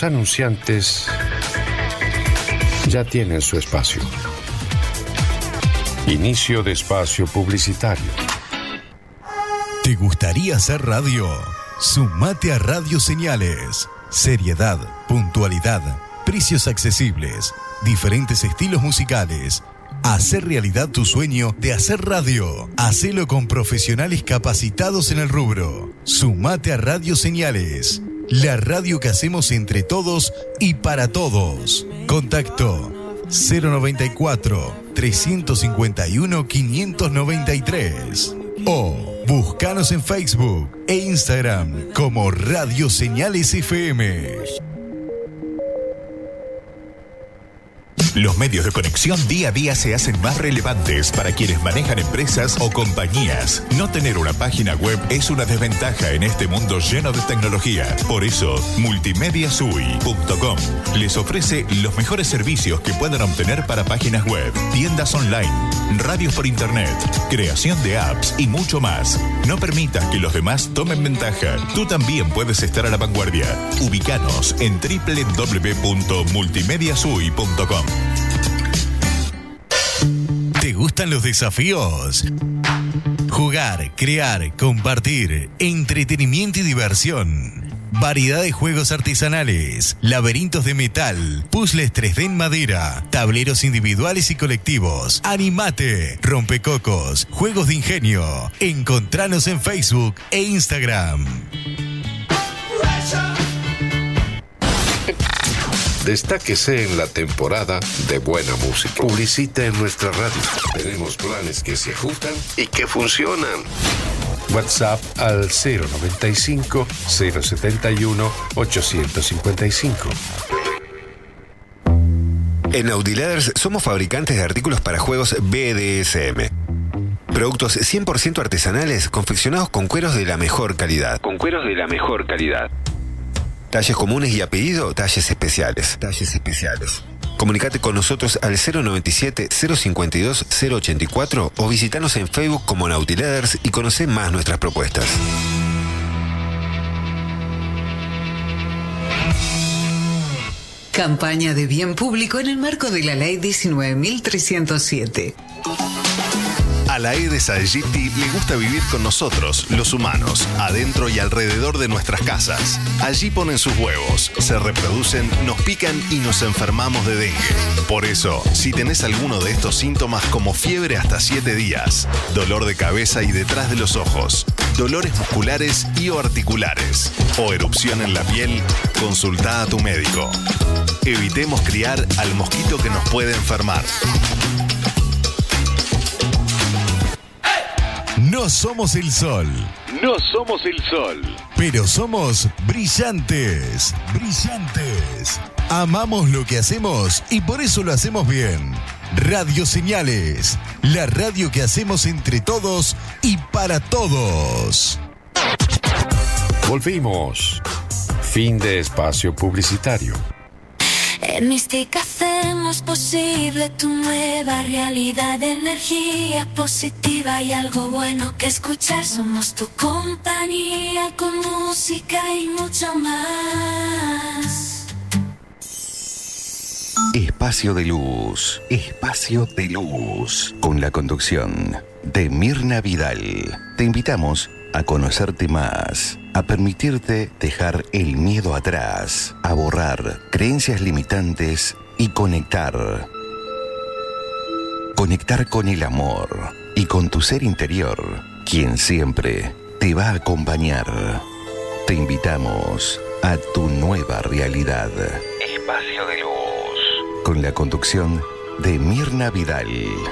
los anunciantes ya tienen su espacio. Inicio de espacio publicitario. ¿Te gustaría hacer radio? Sumate a Radio Señales. Seriedad, puntualidad, precios accesibles, diferentes estilos musicales. Hacer realidad tu sueño de hacer radio. Hacelo con profesionales capacitados en el rubro. Sumate a Radio Señales, la radio que hacemos entre todos y para todos. Contacto 094-351-593 o búscanos en Facebook e Instagram como Radio Señales FM. Los medios de conexión día a día se hacen más relevantes para quienes manejan empresas o compañías. No tener una página web es una desventaja en este mundo lleno de tecnología. Por eso, multimediasui.com les ofrece los mejores servicios que puedan obtener para páginas web, tiendas online, radios por internet, creación de apps y mucho más. No permitas que los demás tomen ventaja. Tú también puedes estar a la vanguardia. Ubícanos en www.multimediasui.com. ¿Te gustan los desafíos? Jugar, crear, compartir, entretenimiento y diversión. Variedad de juegos artesanales, laberintos de metal, puzzles 3D en madera, tableros individuales y colectivos. ¡Animate! Rompecocos, juegos de ingenio. Encontranos en Facebook e Instagram. Destáquese en la temporada de buena música. Publicite en nuestra radio. Tenemos planes que se ajustan y que funcionan. WhatsApp al 095-071-855. En Audiladers somos fabricantes de artículos para juegos BDSM. Productos 100% artesanales confeccionados con cueros de la mejor calidad. Talles comunes y a pedido, talles especiales. Comunicate con nosotros al 097-052-084 o visitanos en Facebook como Nautiladers y conocé más nuestras propuestas. Campaña de bien público en el marco de la Ley 19.307. A la Aedes aegypti le gusta vivir con nosotros, los humanos, adentro y alrededor de nuestras casas. Allí ponen sus huevos, se reproducen, nos pican y nos enfermamos de dengue. Por eso, si tenés alguno de estos síntomas como fiebre hasta 7 días, dolor de cabeza y detrás de los ojos, dolores musculares y o articulares, o erupción en la piel, consultá a tu médico. Evitemos criar al mosquito que nos puede enfermar. No somos el sol. Pero somos brillantes. Amamos lo que hacemos y por eso lo hacemos bien. Radio Señales, la radio que hacemos entre todos y para todos. Volvimos. Fin de espacio publicitario. En Mística hacemos posible tu nueva realidad, de energía positiva y algo bueno que escuchar. Somos tu compañía con música y mucho más. Espacio de Luz, con la conducción de Mirna Vidal. Te invitamos a conocerte más, a permitirte dejar el miedo atrás, a borrar creencias limitantes y conectar. Conectar con el amor y con tu ser interior, quien siempre te va a acompañar. Te invitamos a tu nueva realidad. Espacio de Luz, con la conducción de Mirna Vidal.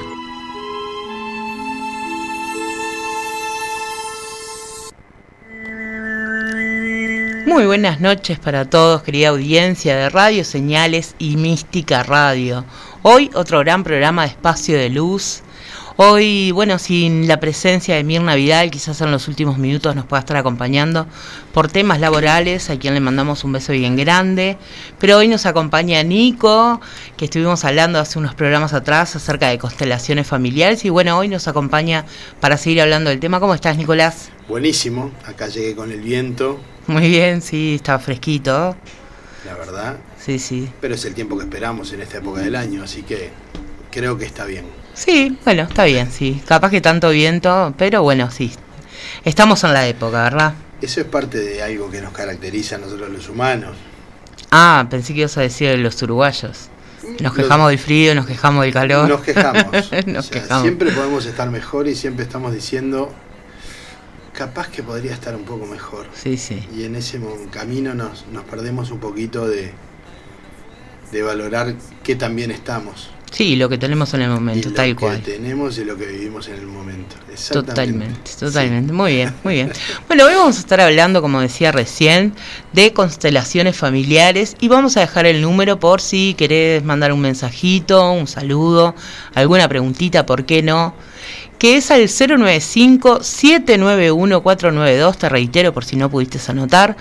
Muy buenas noches para todos, querida audiencia de Radio Señales y Mística Radio. Hoy otro gran programa de Espacio de Luz. Hoy, sin la presencia de Mirna Vidal, quizás en los últimos minutos nos pueda estar acompañando por temas laborales, a quien le mandamos un beso bien grande. Pero hoy nos acompaña Nico, que estuvimos hablando hace unos programas atrás acerca de constelaciones familiares. Y hoy nos acompaña para seguir hablando del tema. ¿Cómo estás, Nicolás? Buenísimo, acá llegué con el viento. Muy bien, sí, estaba fresquito. la verdad. Sí. Pero es el tiempo que esperamos en esta época del año, así que creo que está bien. Sí, bueno, está bien, sí. Capaz que tanto viento, pero bueno, sí. Estamos en la época, ¿verdad? Eso es parte de algo que nos caracteriza a nosotros los humanos. Ah, pensé que ibas a decir de los uruguayos. Nos quejamos del frío, nos quejamos del calor. Nos quejamos. Nos quejamos. Siempre podemos estar mejor y siempre estamos diciendo, capaz que podría estar un poco mejor. Sí. Y en ese camino nos perdemos un poquito de valorar qué tan bien estamos. Sí, lo que tenemos en el momento, tal cual. Lo que tenemos y lo que vivimos en el momento. Totalmente. Sí. Muy bien. Bueno, hoy vamos a estar hablando, como decía recién, de constelaciones familiares y vamos a dejar el número por si querés mandar un mensajito, un saludo, alguna preguntita, ¿por qué no? Que es al 095-791-492, te reitero por si no pudiste anotar,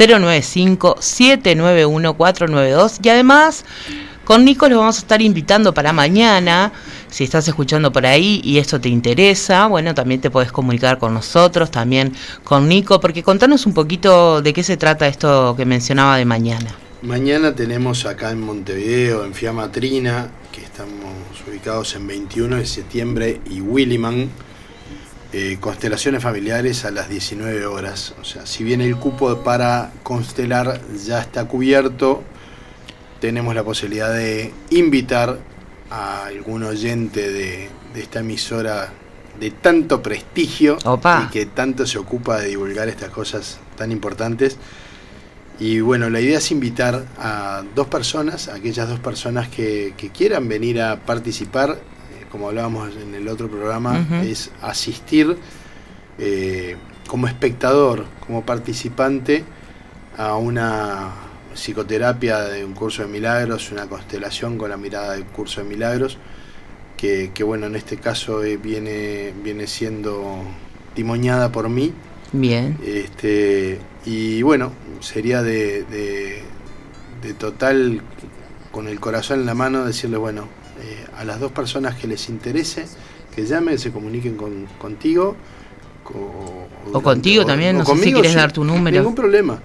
095-791-492, y además con Nico los vamos a estar invitando para mañana. Si estás escuchando por ahí y esto te interesa, bueno, también te podés comunicar con nosotros, también con Nico, porque contanos un poquito de qué se trata esto que mencionaba de mañana. Mañana tenemos acá en Montevideo, en Fiamma Trina, que estamos ubicados en 21 de septiembre y Williman, constelaciones familiares a las 19 horas. O sea, si bien el cupo para constelar ya está cubierto, tenemos la posibilidad de invitar a algún oyente de esta emisora de tanto prestigio. Opa. Y que tanto se ocupa de divulgar estas cosas tan importantes. Y bueno, la idea es invitar a aquellas dos personas que quieran venir a participar, como hablábamos en el otro programa, es asistir como espectador, como participante a una psicoterapia de un curso de milagros, una constelación con la mirada del curso de milagros, que bueno, en este caso viene siendo timoneada por mí. Bien. Y bueno, sería de total, con el corazón en la mano, decirles, bueno, a las dos personas que les interese, que llamen, se comuniquen contigo. O contigo también, no sé si quieres dar tu número. Ningún problema.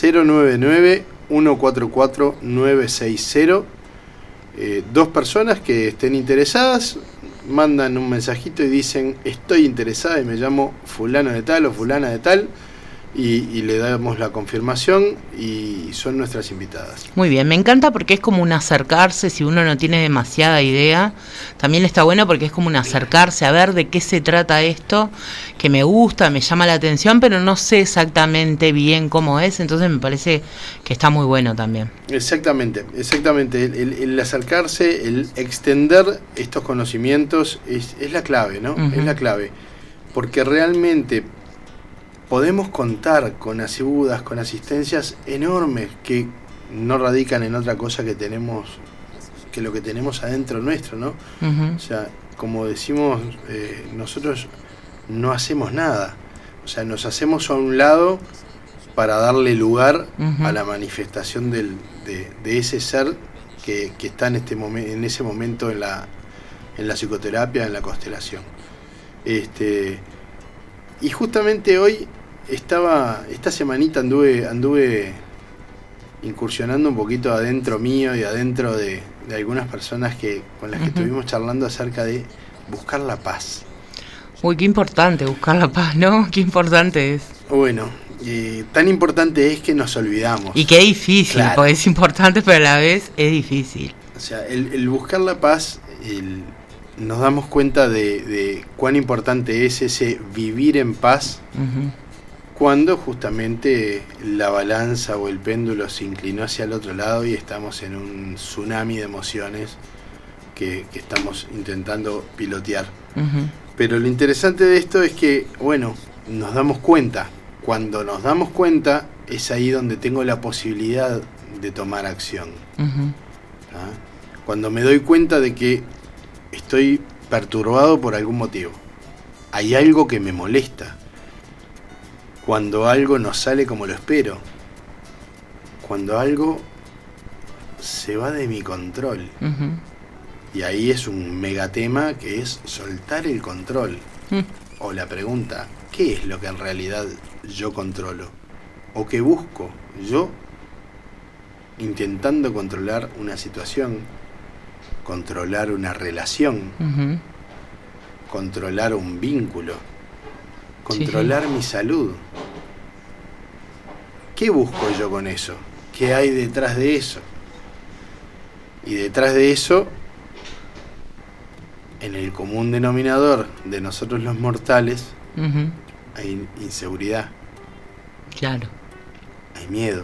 099-144-960. Dos personas que estén interesadas mandan un mensajito y dicen, estoy interesada y me llamo fulano de tal o fulana de tal, y le damos la confirmación y son nuestras invitadas. Muy bien, me encanta porque es como un acercarse, si uno no tiene demasiada idea, también está bueno porque es como un acercarse a ver de qué se trata esto, que me gusta, me llama la atención, pero no sé exactamente bien cómo es, entonces me parece que está muy bueno también. Exactamente, el acercarse, el extender estos conocimientos es la clave, ¿no? Es la clave, porque realmente podemos contar con ayudas, con asistencias enormes que no radican en otra cosa que lo que tenemos adentro nuestro, ¿no? O sea, como decimos, nosotros no hacemos nada. O sea, nos hacemos a un lado para darle lugar a la manifestación de ese ser que está en ese momento en la psicoterapia, en la constelación. Y justamente hoy esta semanita anduve incursionando un poquito adentro mío y adentro de algunas personas con las que estuvimos charlando acerca de buscar la paz. Uy, qué importante buscar la paz, ¿no? Qué importante es. Bueno, tan importante es que nos olvidamos. Y qué difícil, claro. Porque es importante, pero a la vez es difícil. O sea, el buscar la paz, nos damos cuenta de cuán importante es ese vivir en paz, cuando justamente la balanza o el péndulo se inclinó hacia el otro lado y estamos en un tsunami de emociones que estamos intentando pilotear. Pero lo interesante de esto es que, bueno, nos damos cuenta. Cuando nos damos cuenta, es ahí donde tengo la posibilidad de tomar acción. Cuando me doy cuenta de que estoy perturbado por algún motivo, hay algo que me molesta, cuando algo no sale como lo espero, cuando algo se va de mi control. Y ahí es un megatema que es soltar el control. O la pregunta, ¿qué es lo que en realidad yo controlo? ¿O qué busco yo intentando controlar una situación, controlar una relación, controlar un vínculo, controlar mi salud. ¿Qué busco yo con eso? ¿Qué hay detrás de eso? Y detrás de eso, en el común denominador de nosotros los mortales, hay inseguridad. Claro. Hay miedo.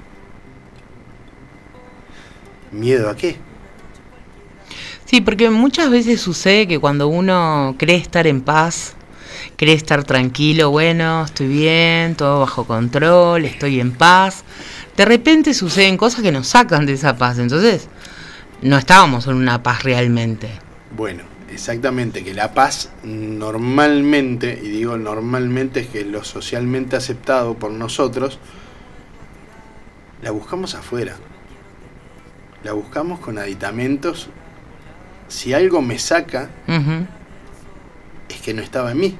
¿Miedo a qué? Sí, porque muchas veces sucede que cuando uno cree estar en paz, cree estar tranquilo, bueno, estoy bien, todo bajo control, estoy en paz, de repente suceden cosas que nos sacan de esa paz, entonces no estábamos en una paz realmente. Bueno, exactamente, que la paz normalmente, y digo normalmente es que lo socialmente aceptado por nosotros, la buscamos afuera, la buscamos con aditamentos. Si algo me saca, es que no estaba en mí.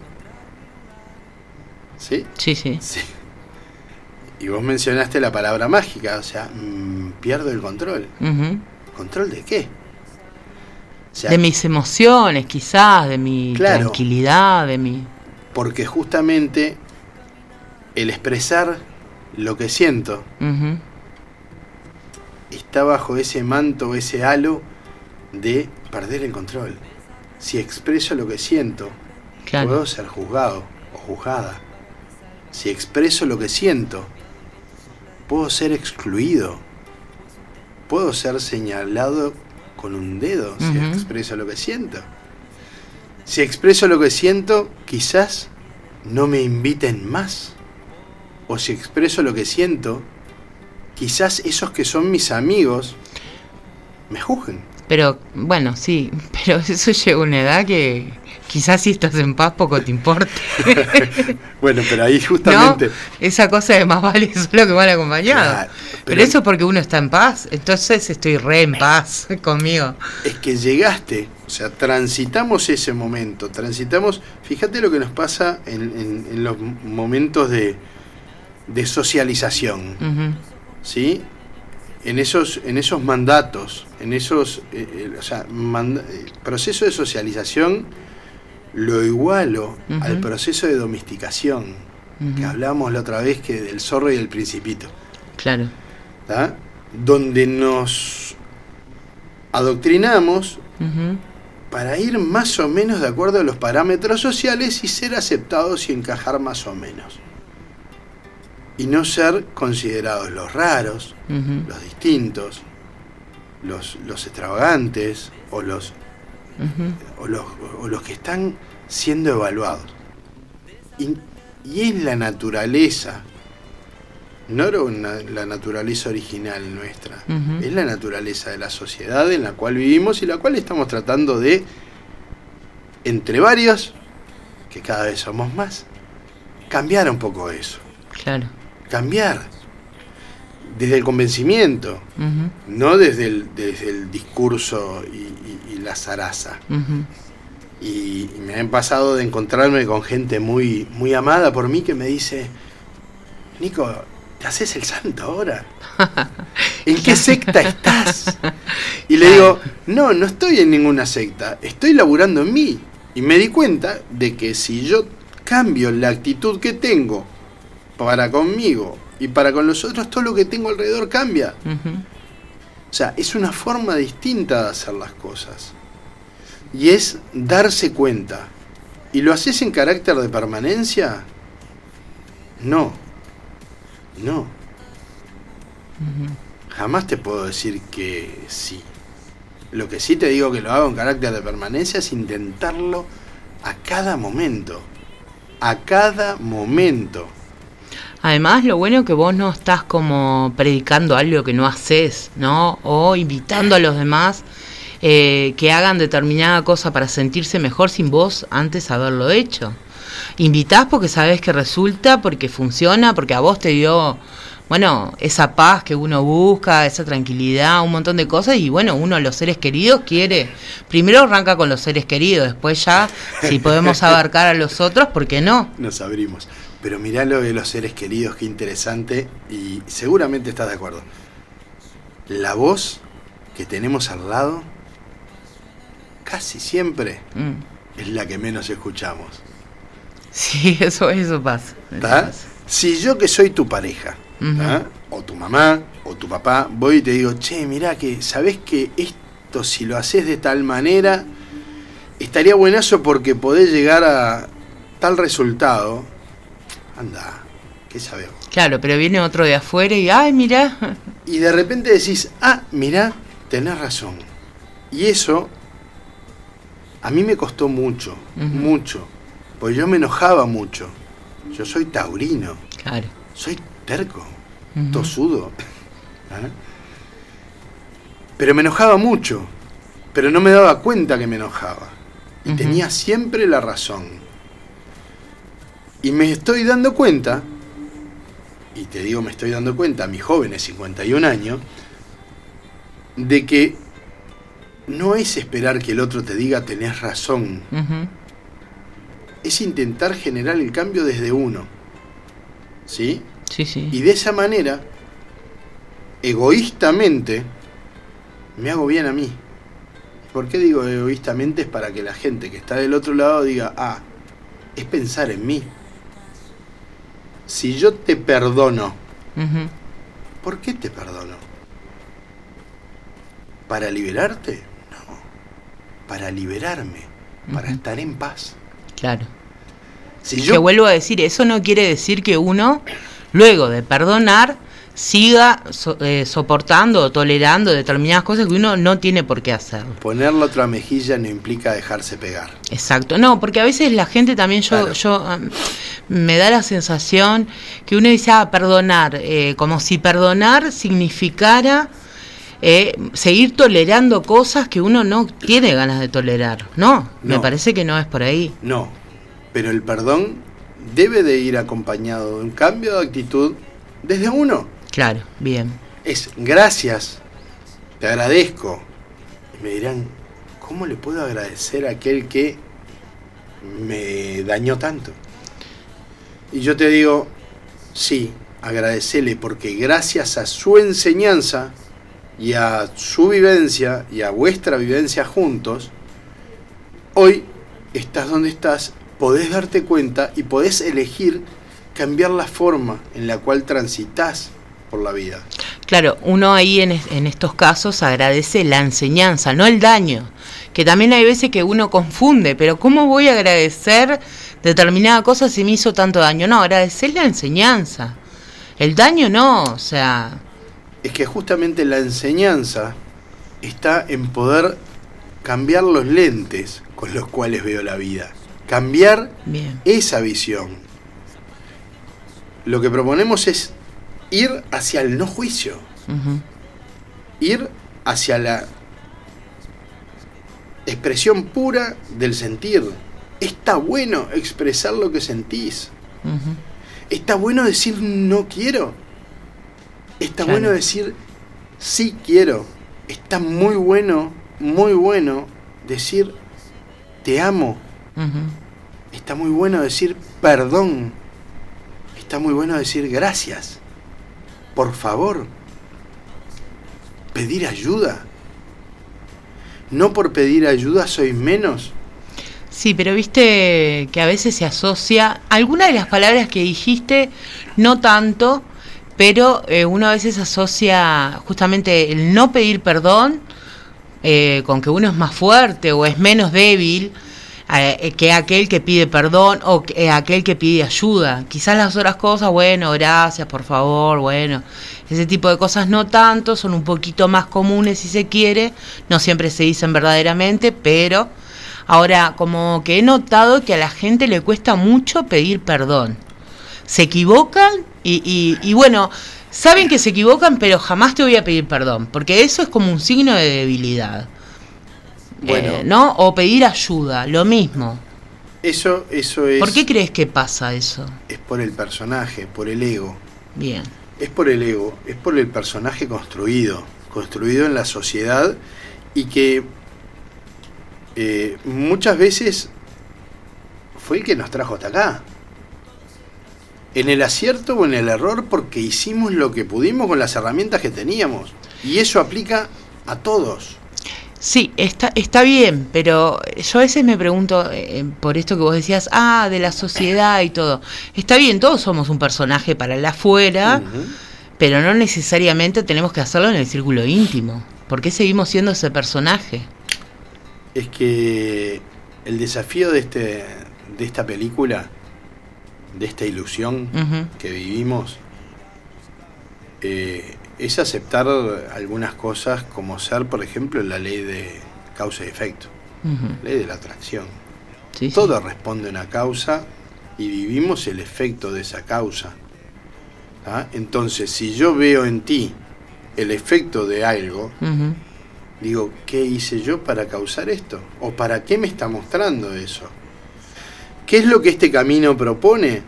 ¿Sí? Sí, sí. Y vos mencionaste la palabra mágica, o sea, pierdo el control. ¿Control de qué? O sea, de mis emociones, quizás, de mi tranquilidad, de mi... Porque justamente el expresar lo que siento está bajo ese manto, ese halo de perder el control. Si expreso lo que siento, puedo ser juzgado o juzgada. Si expreso lo que siento, puedo ser excluido. Puedo ser señalado con un dedo si expreso lo que siento. Si expreso lo que siento, quizás no me inviten más. O si expreso lo que siento, quizás esos que son mis amigos me juzguen. Pero, bueno, sí, pero eso llega a una edad que quizás si estás en paz poco te importa. Bueno, pero ahí justamente... ¿No? Esa cosa de más vale solo que mal acompañado. Claro, pero eso es porque uno está en paz, entonces estoy re en paz conmigo. Es que llegaste, o sea, transitamos ese momento, fíjate lo que nos pasa en los momentos de socialización, ¿sí? En esos mandatos, en esos proceso de socialización, lo igualo al proceso de domesticación, que hablábamos la otra vez que del zorro y el principito. Claro. ¿Tá? Donde nos adoctrinamos para ir más o menos de acuerdo a los parámetros sociales y ser aceptados y encajar más o menos. Y no ser considerados los raros, los distintos, los extravagantes o los que están siendo evaluados. Y es la naturaleza, no la naturaleza original nuestra, es la naturaleza de la sociedad en la cual vivimos y la cual estamos tratando de, entre varios, que cada vez somos más, cambiar un poco eso. Claro. Cambiar desde el convencimiento, no desde el discurso y la zaraza. Y me han pasado de encontrarme con gente muy, muy amada por mí que me dice: Nico, ¿te haces el santo ahora? ¿En qué secta estás? Y le digo: no estoy en ninguna secta, estoy laburando en mí. Y me di cuenta de que si yo cambio la actitud que tengo para conmigo y para con los otros, todo lo que tengo alrededor cambia. O sea, es una forma distinta de hacer las cosas. Y es darse cuenta. ¿Y lo haces en carácter de permanencia? No. Jamás te puedo decir que sí. Lo que sí te digo que lo hago en carácter de permanencia es intentarlo a cada momento. A cada momento. Además, lo bueno es que vos no estás como predicando algo que no haces, ¿no? O invitando a los demás que hagan determinada cosa para sentirse mejor sin vos antes haberlo hecho. Invitás porque sabés que resulta, porque funciona, porque a vos te dio, bueno, esa paz que uno busca, esa tranquilidad, un montón de cosas. Y bueno, uno, los seres queridos, quiere, primero arranca con los seres queridos, después ya, si podemos abarcar a los otros, ¿por qué no? Nos abrimos. Pero mirá lo de los seres queridos, qué interesante, y seguramente estás de acuerdo. la voz que tenemos al lado casi siempre es la que menos escuchamos. Sí, eso pasa. Si yo, que soy tu pareja, o tu mamá o tu papá, voy y te digo, che, mirá, que sabés que esto, si lo haces de tal manera, estaría buenazo porque podés llegar a tal resultado. Anda, ¿qué sabemos? Claro, pero viene otro de afuera y, ay, mirá. Y de repente decís, mirá, tenés razón. Y eso a mí me costó mucho, mucho. Porque yo me enojaba mucho. Yo soy taurino. Claro. Soy terco, tosudo. Pero me enojaba mucho. Pero no me daba cuenta que me enojaba. Y tenía siempre la razón. Y me estoy dando cuenta, y te digo me estoy dando cuenta, a mis jóvenes 51 años, de que no es esperar que el otro te diga tenés razón. Es intentar generar el cambio desde uno. ¿Sí? Sí, sí. Y de esa manera, egoístamente, me hago bien a mí. ¿Por qué digo egoístamente? Es para que la gente que está del otro lado diga, es pensar en mí. Si yo te perdono, ¿por qué te perdono? ¿Para liberarte? No. Para liberarme, para estar en paz. Claro. Que vuelvo a decir, eso no quiere decir que uno, luego de perdonar, siga soportando o tolerando determinadas cosas que uno no tiene por qué hacer. Poner la otra mejilla no implica dejarse pegar. Exacto, no, porque a veces la gente también, yo me da la sensación que uno dice, perdonar, como si perdonar significara seguir tolerando cosas que uno no tiene ganas de tolerar. No, me parece que no es por ahí. No, pero el perdón debe de ir acompañado de un cambio de actitud desde uno. Claro, bien. Es gracias, te agradezco. Y me dirán, ¿cómo le puedo agradecer a aquel que me dañó tanto? Y yo te digo, sí, agradecele, porque gracias a su enseñanza y a su vivencia y a vuestra vivencia juntos, hoy estás donde estás, podés darte cuenta y podés elegir cambiar la forma en la cual transitas por la vida. Claro, uno ahí en estos casos agradece la enseñanza, no el daño, que también hay veces que uno confunde, pero ¿cómo voy a agradecer determinada cosa si me hizo tanto daño? No, agradecer la enseñanza, el daño no, o sea... Es que justamente la enseñanza está en poder cambiar los lentes con los cuales veo la vida, cambiar esa visión. Lo que proponemos es ir hacia el no juicio, ir hacia la expresión pura del sentir. Está bueno expresar lo que sentís. Está bueno decir no quiero. Está bueno decir sí quiero. Está muy bueno decir te amo. Está muy bueno decir perdón. Está muy bueno decir gracias. Por favor. Pedir ayuda. No por pedir ayuda soy menos. Sí, pero viste que a veces se asocia algunas de las palabras que dijiste, no tanto, pero uno a veces asocia justamente el no pedir perdón con que uno es más fuerte o es menos débil que aquel que pide perdón o que aquel que pide ayuda. Quizás las otras cosas, bueno, gracias, por favor, bueno, ese tipo de cosas no tanto, son un poquito más comunes si se quiere, no siempre se dicen verdaderamente, pero ahora como que he notado que a la gente le cuesta mucho pedir perdón. Se equivocan y bueno, saben que se equivocan, pero jamás te voy a pedir perdón, porque eso es como un signo de debilidad. Bueno, ¿no? O pedir ayuda, lo mismo. Eso es... ¿Por qué crees que pasa eso? Es por el personaje, por el ego. Bien. Es por el ego, es por el personaje construido en la sociedad y que muchas veces fue el que nos trajo hasta acá. En el acierto o en el error, porque hicimos lo que pudimos con las herramientas que teníamos. Y eso aplica a todos. Sí, está bien, pero yo a veces me pregunto, por esto que vos decías, de la sociedad y todo. Está bien, todos somos un personaje para el afuera, pero no necesariamente tenemos que hacerlo en el círculo íntimo. ¿Por qué seguimos siendo ese personaje? Es que el desafío de esta película, de esta ilusión que vivimos, es aceptar algunas cosas como ser, por ejemplo, la ley de causa y efecto, ley de la atracción. Todo responde a una causa y vivimos el efecto de esa causa. Entonces, si yo veo en ti el efecto de algo, digo, ¿qué hice yo para causar esto? ¿O para qué me está mostrando eso? ¿Qué es lo que este camino propone?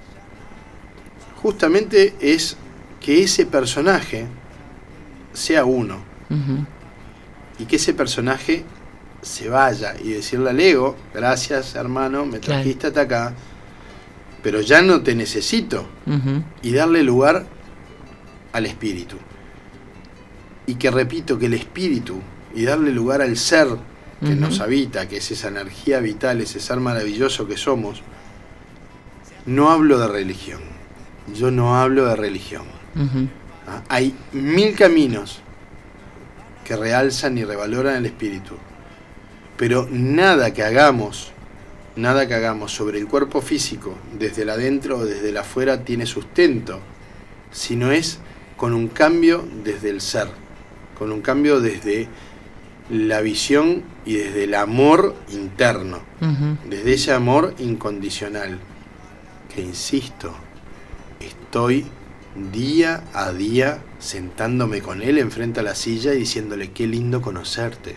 Justamente es que ese personaje sea uno. Y que ese personaje se vaya y decirle al ego, gracias hermano, me trajiste hasta acá, pero ya no te necesito. Y darle lugar al espíritu. Y que repito, que el espíritu, y darle lugar al ser que nos habita, que es esa energía vital, ese ser maravilloso que somos. No hablo de religión. Yo no hablo de religión. Hay 1000 caminos que realzan y revaloran el espíritu, pero nada que hagamos sobre el cuerpo físico, desde el adentro o desde el afuera, tiene sustento, sino es con un cambio desde el ser, con un cambio desde la visión y desde el amor interno, desde ese amor incondicional, que insisto, estoy día a día sentándome con él enfrente a la silla y diciéndole, qué lindo conocerte,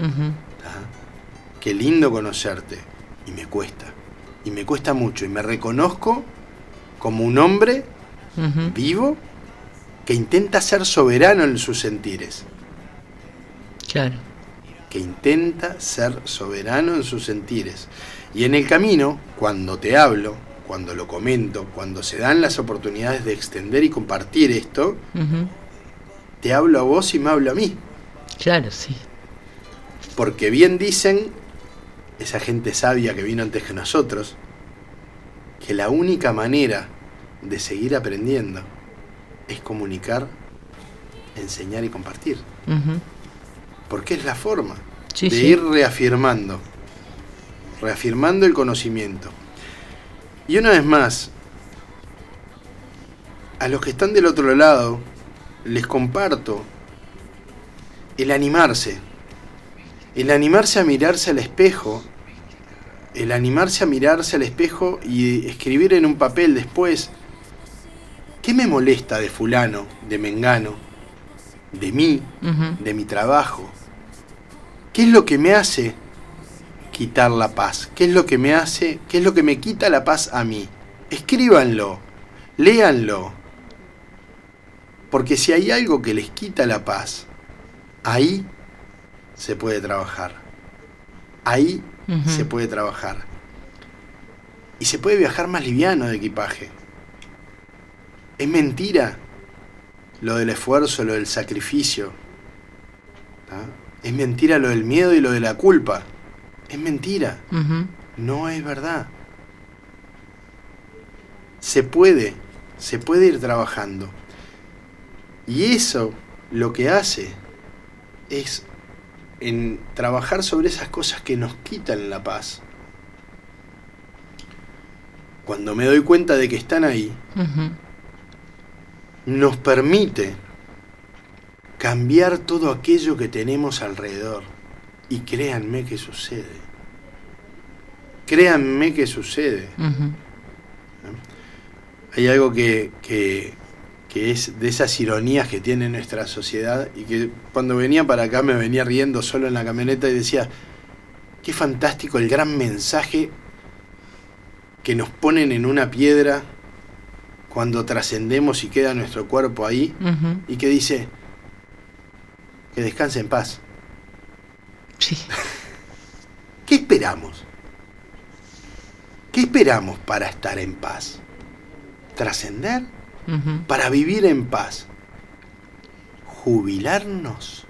qué lindo conocerte, y me cuesta mucho, y me reconozco como un hombre vivo que intenta ser soberano en sus sentires. Claro. Que intenta ser soberano en sus sentires. Y en el camino, cuando te hablo, cuando lo comento, cuando se dan las oportunidades de extender y compartir esto, te hablo a vos y me hablo a mí. Claro, sí. Porque bien dicen esa gente sabia que vino antes que nosotros, que la única manera de seguir aprendiendo es comunicar, enseñar y compartir. Porque es la forma de ir reafirmando el conocimiento. Y una vez más, a los que están del otro lado, les comparto el animarse a mirarse al espejo, y escribir en un papel después, ¿qué me molesta de fulano, de mengano, de mí, de mi trabajo? ¿Qué es lo que me hace quitar la paz? ¿Qué es lo que me quita la paz a mí? Escríbanlo, léanlo. Porque si hay algo que les quita la paz, ahí se puede trabajar. Ahí se puede trabajar. Y se puede viajar más liviano de equipaje. Es mentira lo del esfuerzo, lo del sacrificio. Es mentira lo del miedo y lo de la culpa. Es mentira. No es verdad. Se puede ir trabajando. Y eso lo que hace es en trabajar sobre esas cosas que nos quitan la paz. Cuando me doy cuenta de que están ahí, nos permite cambiar todo aquello que tenemos alrededor. Y créanme que sucede. Créanme que sucede. Hay algo que es de esas ironías que tiene nuestra sociedad, y que cuando venía para acá me venía riendo solo en la camioneta y decía, qué fantástico el gran mensaje que nos ponen en una piedra cuando trascendemos y queda nuestro cuerpo ahí, y que dice que descanse en paz. Sí. ¿Qué esperamos? ¿Qué esperamos para estar en paz? ¿Trascender? Para vivir en paz. jubilarnos.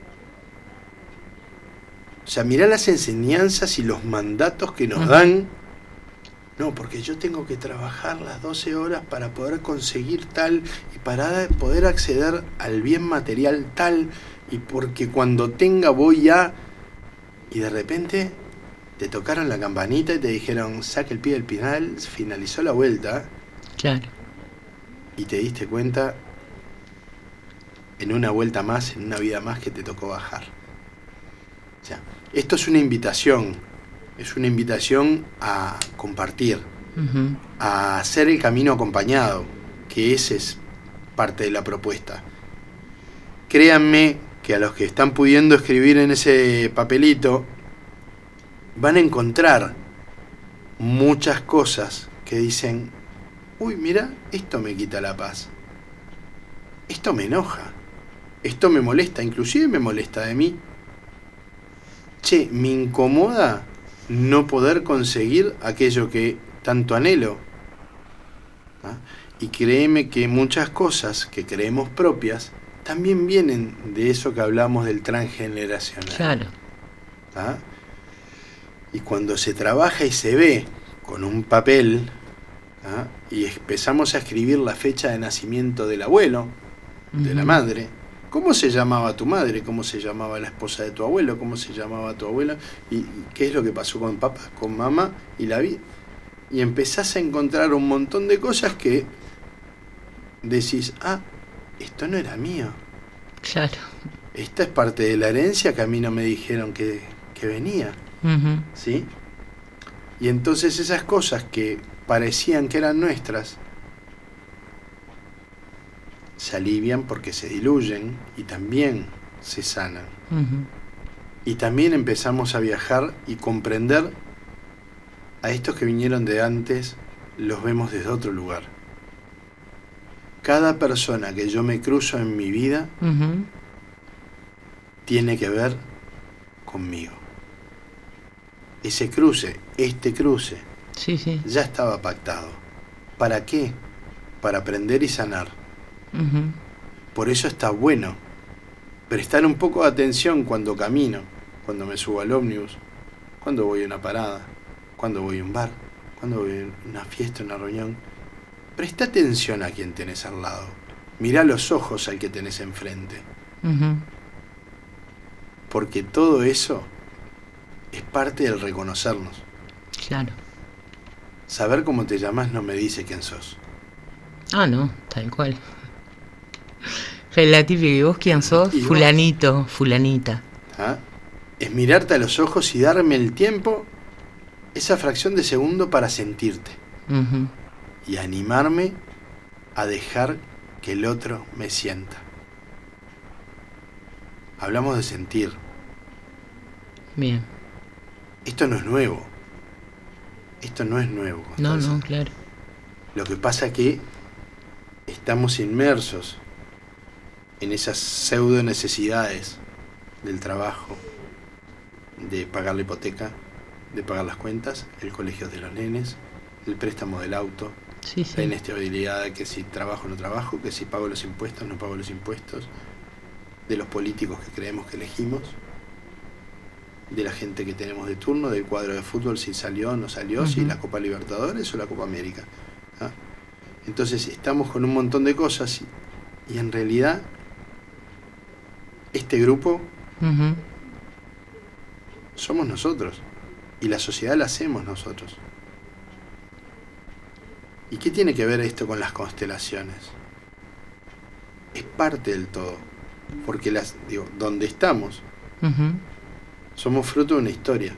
O sea, mirá las enseñanzas y los mandatos que nos dan. No, porque yo tengo que trabajar las 12 horas para poder conseguir tal y para poder acceder al bien material tal, y porque cuando tenga voy a... Y de repente te tocaron la campanita y te dijeron, saque el pie del pinal, finalizó la vuelta. Claro. Y te diste cuenta en una vuelta más, en una vida más, que te tocó bajar. O sea, esto es una invitación a compartir, a hacer el camino acompañado, que ese es parte de la propuesta. Créanme que a los que están pudiendo escribir en ese papelito van a encontrar muchas cosas que dicen, uy, mira, esto me quita la paz, esto me enoja, esto me molesta, inclusive me molesta de mí. Che, me incomoda no poder conseguir aquello que tanto anhelo. ¿Ah? Y créeme que muchas cosas que creemos propias también vienen de eso que hablamos del transgeneracional. Claro. ¿Ah? Y cuando se trabaja y se ve con un papel, ¿ah? Y empezamos a escribir la fecha de nacimiento del abuelo, de la madre, ¿cómo se llamaba tu madre? ¿Cómo se llamaba la esposa de tu abuelo? ¿Cómo se llamaba tu abuela? ¿Y qué es lo que pasó con papá, con mamá y la vida? Y empezás a encontrar un montón de cosas que decís, esto no era mío. Claro. Esta es parte de la herencia que a mí no me dijeron que venía. ¿Sí? Y entonces esas cosas que parecían que eran nuestras se alivian porque se diluyen y también se sanan. Y también empezamos a viajar y comprender a estos que vinieron de antes, los vemos desde otro lugar. Cada persona que yo me cruzo en mi vida tiene que ver conmigo. Ese cruce, este cruce, ya estaba pactado. ¿Para qué? Para aprender y sanar. Por eso está bueno prestar un poco de atención cuando camino, cuando me subo al ómnibus, cuando voy a una parada, cuando voy a un bar, cuando voy a una fiesta, una reunión. Presta atención a quien tenés al lado. Mirá los ojos al que tenés enfrente. Porque todo eso es parte del reconocernos. Claro. Saber cómo te llamas no me dice quién sos. No, tal cual. La típica, ¿y vos quién sos? Fulanito, fulanita. Es mirarte a los ojos y darme el tiempo, esa fracción de segundo para sentirte. Y animarme a dejar que el otro me sienta. Hablamos de sentir. Bien. Esto no es nuevo. Esto no es nuevo, Constanza. No, claro. Lo que pasa es que estamos inmersos en esas pseudo necesidades del trabajo, de pagar la hipoteca, de pagar las cuentas, el colegio de los nenes, el préstamo del auto, la inestabilidad de que si trabajo o no trabajo, que si pago los impuestos o no pago los impuestos, de los políticos que creemos que elegimos, de la gente que tenemos de turno, del cuadro de fútbol, si salió o no salió, si la Copa Libertadores o la Copa América. Entonces estamos con un montón de cosas y en realidad este grupo somos nosotros y la sociedad la hacemos nosotros. ¿Y qué tiene que ver esto con las constelaciones? Es parte del todo, porque donde estamos somos fruto de una historia.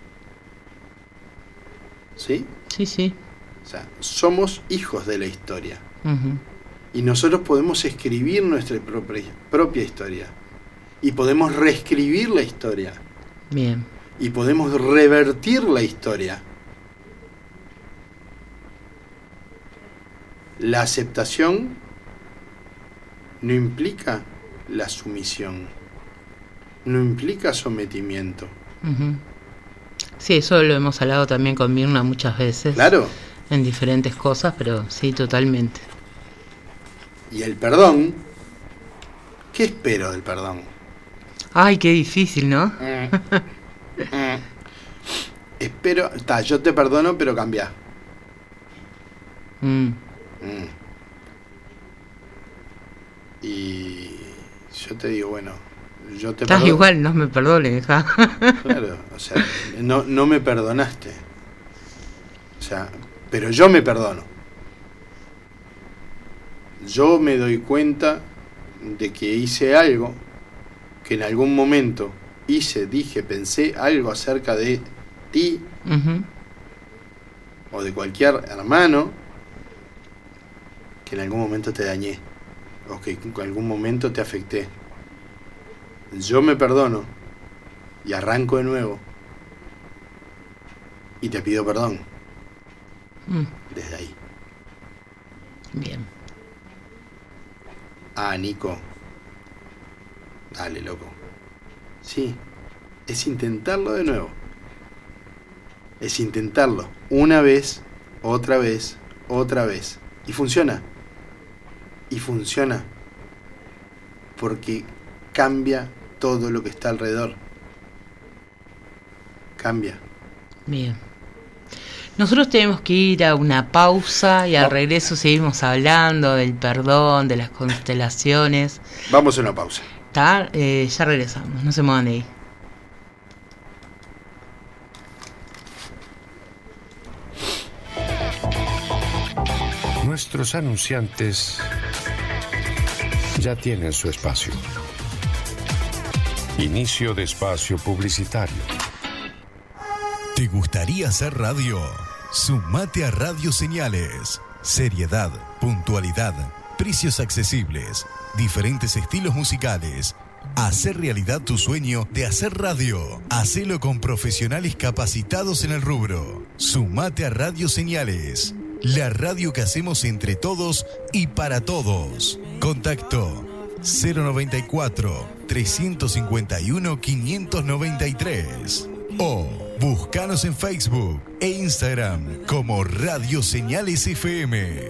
¿Sí? Sí. O sea, somos hijos de la historia. Y nosotros podemos escribir nuestra propia historia. Y podemos reescribir la historia. Bien. Y podemos revertir la historia. La aceptación no implica la sumisión. No implica sometimiento. Sí, eso lo hemos hablado también con Mirna muchas veces. Claro. En diferentes cosas, pero sí, totalmente. Y el perdón ¿Qué espero del perdón? Ay, qué difícil, ¿no? Espero... yo te perdono, pero cambia. Y yo te digo, bueno, yo te perdono. Igual, no me perdones, ja. Claro, o sea, no me perdonaste. O sea, pero yo me perdono. Yo me doy cuenta de que hice algo, que en algún momento dije, pensé algo acerca de ti, o de cualquier hermano, que en algún momento te dañé, o que en algún momento te afecté. Yo me perdono y arranco de nuevo y te pido perdón. Desde ahí. Bien. Nico. Dale, loco. Sí, es intentarlo de nuevo. Es intentarlo una vez, otra vez, otra vez. Y funciona. Y funciona. Porque cambia todo lo que está alrededor. Cambia. Bien. Nosotros tenemos que ir a una pausa y al regreso seguimos hablando del perdón, de las constelaciones. Vamos a una pausa. ¿Está? Ya regresamos, no se muevan de ahí. Nuestros anunciantes ya tienen su espacio. Inicio de espacio publicitario. ¿Te gustaría hacer radio? Sumate a Radio Señales. Seriedad, puntualidad, precios accesibles, diferentes estilos musicales. Hacer realidad tu sueño de hacer radio. Hacelo con profesionales capacitados en el rubro. Sumate a Radio Señales. La radio que hacemos entre todos y para todos. Contacto 094-351-593. O búscanos en Facebook e Instagram como Radio Señales FM.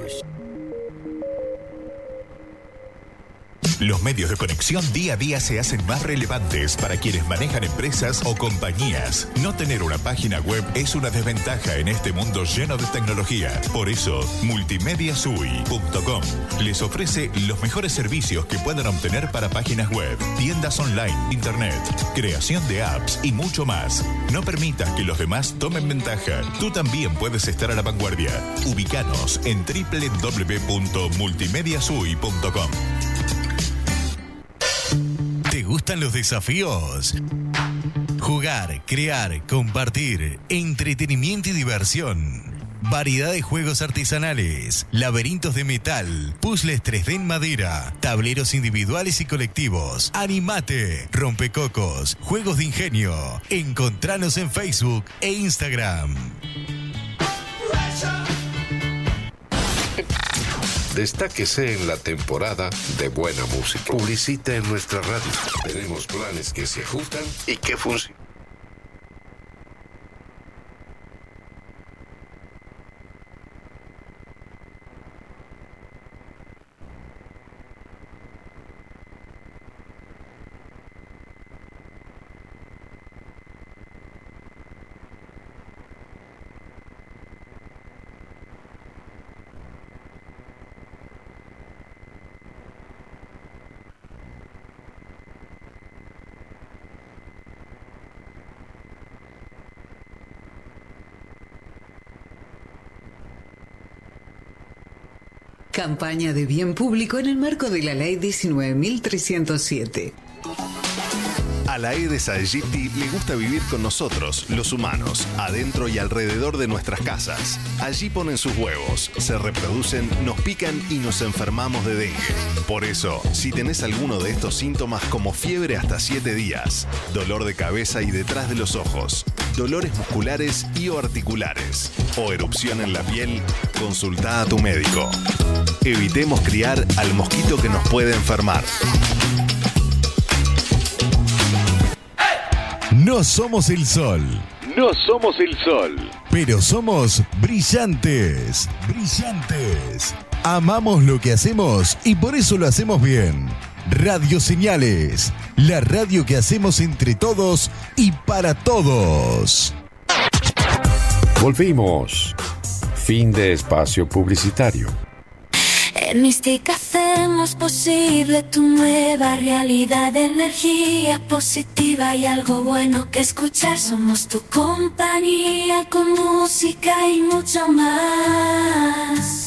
Los medios de conexión día a día se hacen más relevantes para quienes manejan empresas o compañías. No tener una página web es una desventaja en este mundo lleno de tecnología. Por eso, multimediasui.com les ofrece los mejores servicios que puedan obtener para páginas web, tiendas online, internet, creación de apps y mucho más. No permitas que los demás tomen ventaja. Tú también puedes estar a la vanguardia. Ubícanos en www.multimediasui.com. ¿Te gustan los desafíos? Jugar, crear, compartir, entretenimiento y diversión. Variedad de juegos artesanales, laberintos de metal, puzzles 3D en madera, tableros individuales y colectivos. Animate, rompecocos, juegos de ingenio. Encontranos en Facebook e Instagram. Destáquese en la temporada de buena música. Publicite en nuestra radio. Tenemos planes que se ajustan y que funcionan. Campaña de bien público en el marco de la Ley 19.307. A la Aedes aegypti le gusta vivir con nosotros, los humanos, adentro y alrededor de nuestras casas. Allí ponen sus huevos, se reproducen, nos pican y nos enfermamos de dengue. Por eso, si tenés alguno de estos síntomas como fiebre hasta 7 días, dolor de cabeza y detrás de los ojos, dolores musculares y o articulares, o erupción en la piel, consultá a tu médico. Evitemos criar al mosquito que nos puede enfermar. No somos el sol. No somos el sol. Pero somos brillantes. Brillantes. Amamos lo que hacemos y por eso lo hacemos bien. Radio Señales, la radio que hacemos entre todos y para todos. Volvimos. Fin de espacio publicitario. En Mística hacemos posible tu nueva realidad, energía positiva y algo bueno que escuchar. Somos tu compañía con música y mucho más.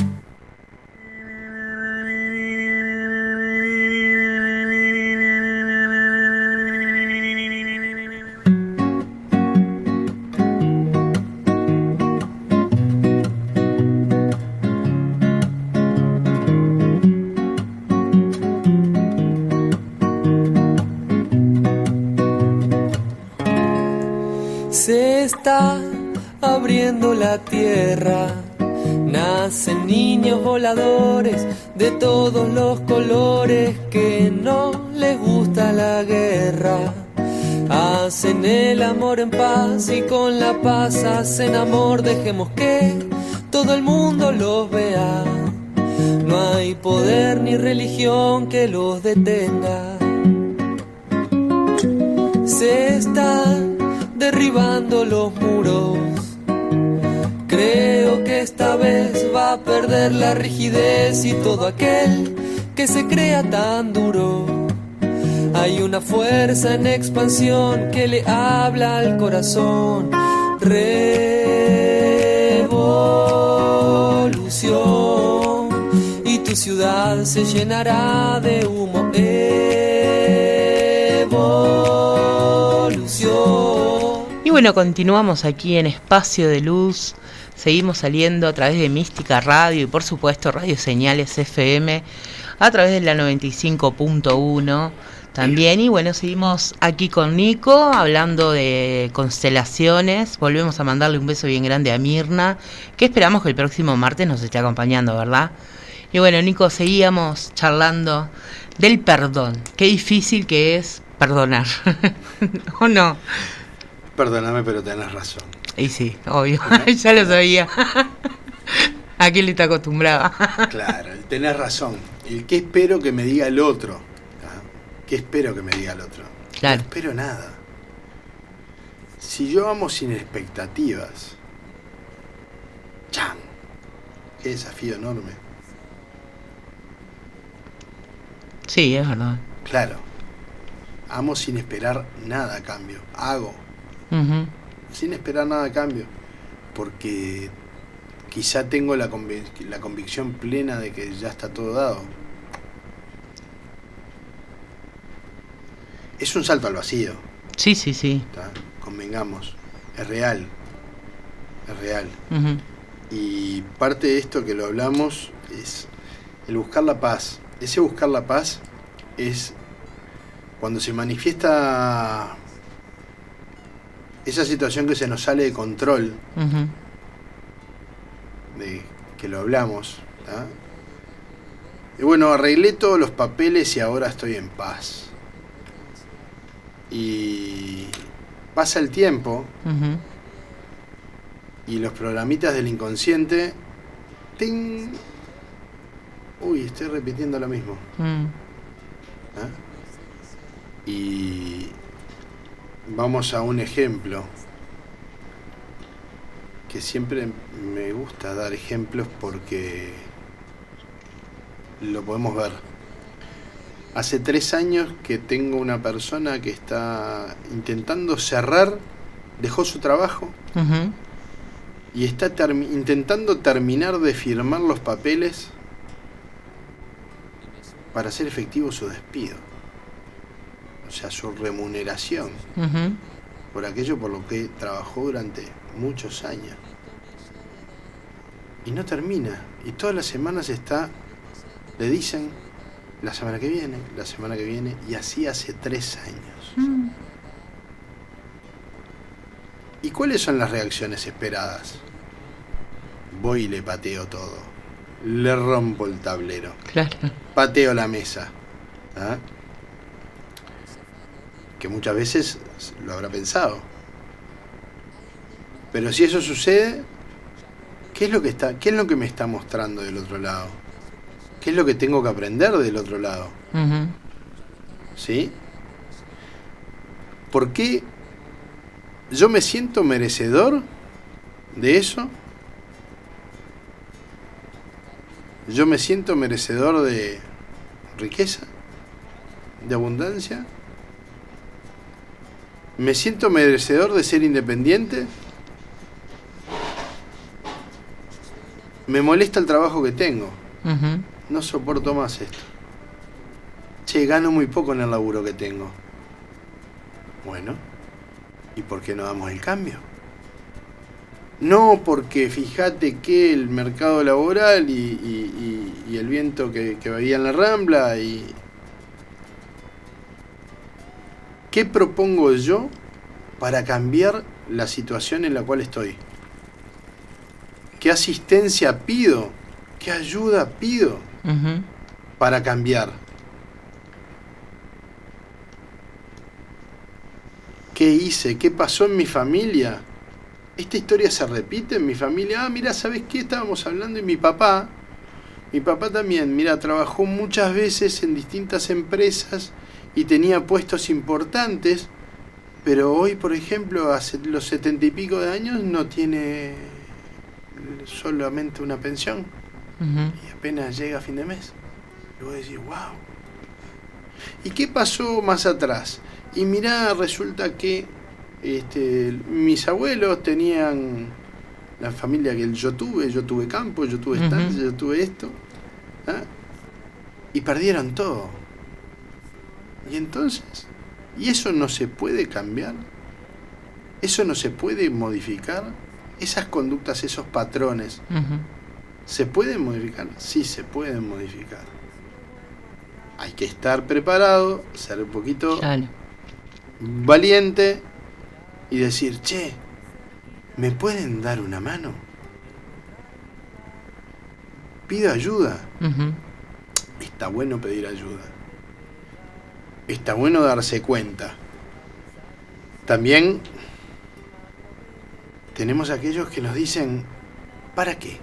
Se está abriendo la tierra, nacen niños voladores de todos los colores que no les gusta la guerra. Hacen el amor en paz y con la paz hacen amor. Dejemos que todo el mundo los vea. No hay poder ni religión que los detenga. Se están derribando los muros. Creo que esta vez va a perder la rigidez y todo aquel que se crea tan duro. Hay una fuerza en expansión que le habla al corazón. Revolución. Y tu ciudad se llenará de humo. Evolución. Y bueno, continuamos aquí en Espacio de Luz. Seguimos saliendo a través de Mística Radio y por supuesto Radio Señales FM a través de la 95.1 también. Y bueno, seguimos aquí con Nico hablando de constelaciones. Volvemos a mandarle un beso bien grande a Mirna, que esperamos que el próximo martes nos esté acompañando, ¿verdad? Y bueno, Nico, seguíamos charlando del perdón. Qué difícil que es perdonar. ¿O no? Perdóname, pero tenés razón. Y sí, obvio, ya lo sabía. ¿A quién le está acostumbrado? Claro, tenés razón. El qué espero que me diga el otro. ¿Qué espero que me diga el otro? Claro. No espero nada. Si yo amo sin expectativas, ¡chan! Qué desafío enorme. Sí, es verdad. Claro. Amo sin esperar nada a cambio. Hago. Sin esperar nada a cambio, porque quizá tengo la convicción plena de que ya está todo dado. Es un salto al vacío. Sí, sí, sí. ¿Tá? Convengamos, es real. Es real. Y parte de esto que lo hablamos es el buscar la paz. Ese buscar la paz es cuando se manifiesta esa situación que se nos sale de control, de que lo hablamos, ¿tá? Y bueno, arreglé todos los papeles y ahora estoy en paz. Y pasa el tiempo y los programitas del inconsciente, ¡ting! Uy, estoy repitiendo lo mismo. ¿Ah? Y vamos a un ejemplo que siempre me gusta dar ejemplos porque lo podemos ver. Hace 3 años que tengo una persona que está intentando cerrar, dejó su trabajo y está intentando terminar de firmar los papeles para hacer efectivo su despido. O sea, su remuneración por aquello por lo que trabajó durante muchos años. Y no termina. Y todas las semanas le dicen la semana que viene, y así hace 3 años. ¿Y cuáles son las reacciones esperadas? Voy y le pateo todo. Le rompo el tablero. Claro. Pateo la mesa. ¿Ah? Que muchas veces lo habrá pensado. Pero si eso sucede, ¿qué es lo que me está mostrando del otro lado? ¿Qué es lo que tengo que aprender del otro lado? ¿Sí? ¿Por qué yo me siento merecedor de eso? ¿Yo me siento merecedor de riqueza? ¿De abundancia? ¿Me siento merecedor de ser independiente? Me molesta el trabajo que tengo. No soporto más esto. Che, gano muy poco en el laburo que tengo. Bueno, ¿y por qué no damos el cambio? No porque fíjate que el mercado laboral y el viento que veía en la Rambla y... ¿Qué propongo yo para cambiar la situación en la cual estoy? ¿Qué asistencia pido? ¿Qué ayuda pido para cambiar? ¿Qué hice? ¿Qué pasó en mi familia? ¿Esta historia se repite en mi familia? Ah, mira, ¿sabes qué? Estábamos hablando y mi papá también, mira, trabajó muchas veces en distintas empresas y tenía puestos importantes, pero hoy, por ejemplo, hace los 70 y pico de años no tiene solamente una pensión y apenas llega a fin de mes. Y vos decís, wow. ¿Y qué pasó más atrás? Y mirá, resulta que mis abuelos tenían la familia que yo tuve campo, yo tuve estancia, yo tuve esto, ¿ah? Y perdieron todo. Y entonces, ¿y eso no se puede cambiar? ¿Eso no se puede modificar? Esas conductas, esos patrones, ¿se pueden modificar? Sí, se pueden modificar. Hay que estar preparado, ser un poquito valiente y decir, che, ¿me pueden dar una mano? Pido ayuda. Está bueno pedir ayuda. Está bueno darse cuenta. También tenemos aquellos que nos dicen, ¿para qué?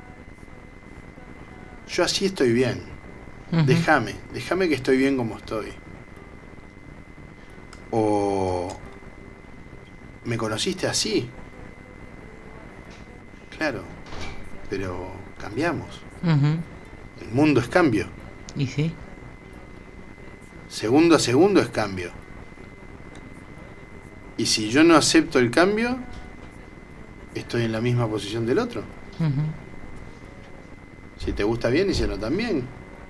Yo así estoy bien. Déjame que estoy bien como estoy. O ¿me conociste así? Claro, pero cambiamos. El mundo es cambio. ¿Y sí? Segundo a segundo es cambio. Y si yo no acepto el cambio, estoy en la misma posición del otro. Si te gusta bien y si no también.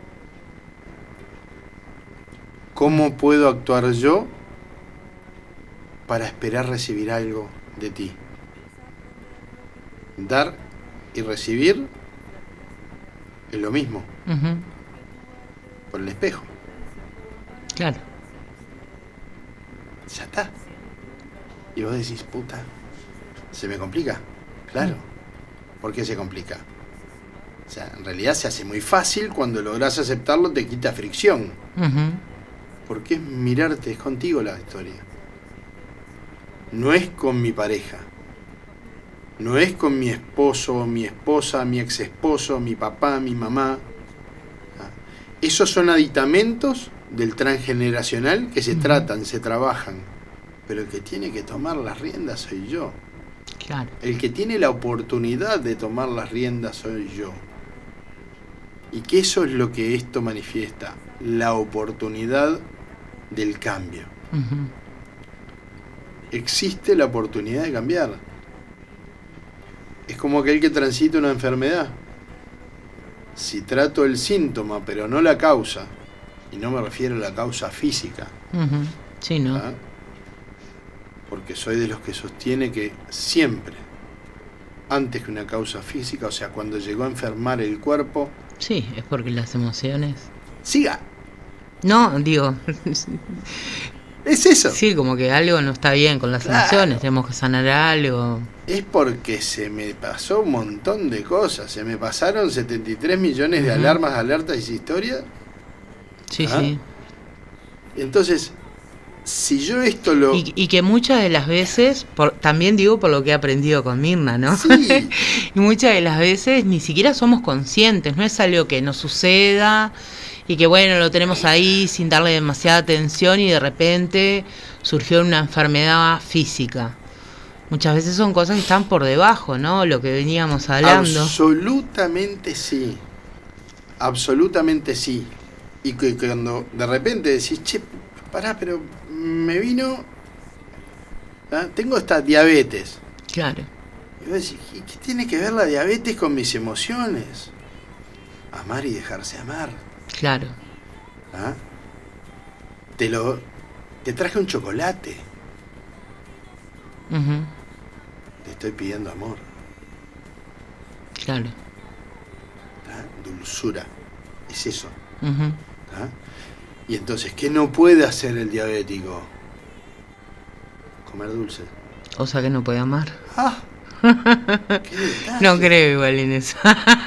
¿Cómo puedo actuar yo para esperar recibir algo de ti? Dar y recibir es lo mismo. Por el espejo. Claro. Ya está. Y vos decís, puta, ¿se me complica? Claro. ¿Por qué se complica? O sea, en realidad se hace muy fácil. Cuando lográs aceptarlo te quita fricción. Porque es mirarte, es contigo la historia. No es con mi pareja. No es con mi esposo, mi esposa, mi ex esposo, mi papá, mi mamá. Esos son aditamentos del transgeneracional que se tratan, se trabajan. Pero el que tiene que tomar las riendas soy yo. Claro. El que tiene la oportunidad de tomar las riendas soy yo. Y que eso es lo que esto manifiesta, la oportunidad del cambio. Existe la oportunidad de cambiar. Es como aquel que transita una enfermedad. Si trato el síntoma pero no la causa, y no me refiero a la causa física, sí, ¿no? ¿Ah? Porque soy de los que sostiene que siempre, antes que una causa física, o sea, cuando llegó a enfermar el cuerpo... Sí, es porque las emociones... ¡Siga! No, digo... Es eso. Sí, como que algo no está bien con las emociones, tenemos que sanar algo. Es porque se me pasó un montón de cosas, se me pasaron 73 millones de alarmas, alertas y historias. Sí, sí. Entonces, si yo esto lo... Y que muchas de las veces, también digo por lo que he aprendido con Mirna, ¿no? Sí. Y muchas de las veces ni siquiera somos conscientes, no es algo que nos suceda y que bueno, lo tenemos ahí sin darle demasiada atención y de repente surgió una enfermedad física. Muchas veces son cosas que están por debajo, ¿no? Lo que veníamos hablando. Absolutamente sí. Absolutamente sí. Y que cuando de repente decís, che, pará, pero me vino... tengo esta diabetes. Claro. Y vos decís, ¿qué tiene que ver la diabetes con mis emociones? Amar y dejarse amar. Claro. Te traje un chocolate. Uh-huh. Te estoy pidiendo amor. Claro. Dulzura. Es eso. Uh-huh. Y entonces, ¿qué no puede hacer el diabético? Comer dulce. O sea que no puede amar. ¿Qué no creo igual en eso.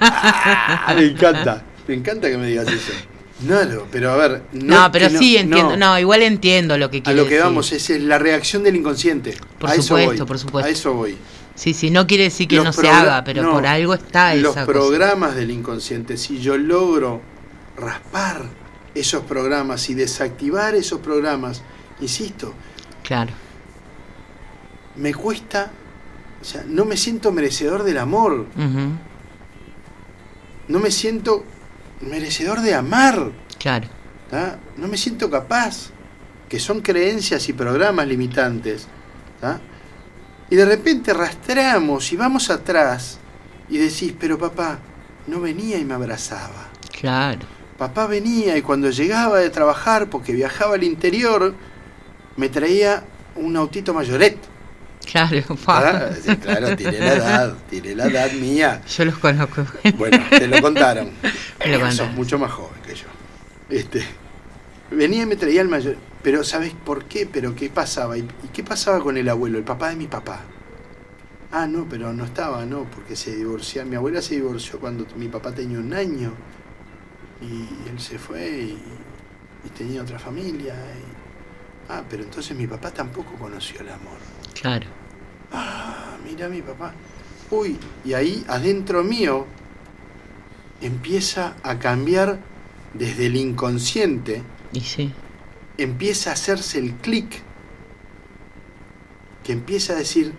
Me encanta que me digas eso. No, pero a ver... No, pero sí entiendo. No, igual entiendo lo que quieres decir. A lo que vamos, es la reacción del inconsciente. Por supuesto. A eso voy. Sí, no quiere decir que no se haga, pero por algo está esa cosa. Los programas del inconsciente, si yo logro raspar esos programas y desactivar esos programas, insisto... Claro. Me cuesta... O sea, no me siento merecedor del amor. Uh-huh. No me siento merecedor de amar. Claro. No me siento capaz. Que son creencias y programas limitantes. Y de repente rastreamos y vamos atrás y decís, pero papá no venía y me abrazaba. Claro. Papá venía y cuando llegaba de trabajar, porque viajaba al interior, me traía un autito Mayoret. Claro, sí, claro, tiré la edad mía. Yo los conozco. Bueno, te lo contaron. Sos mucho más joven que yo. Venía y me traía el mayor. Pero ¿sabes por qué? ¿Pero qué pasaba? ¿Y qué pasaba con el abuelo, el papá de mi papá? No, pero no estaba, no, porque se divorció. Mi abuela se divorció cuando mi papá tenía 1 año. Y él se fue y tenía otra familia. Pero entonces mi papá tampoco conoció el amor. Claro. Mira mi papá. Uy, y ahí adentro mío empieza a cambiar desde el inconsciente. Y sí. Empieza a hacerse el clic. Que empieza a decir,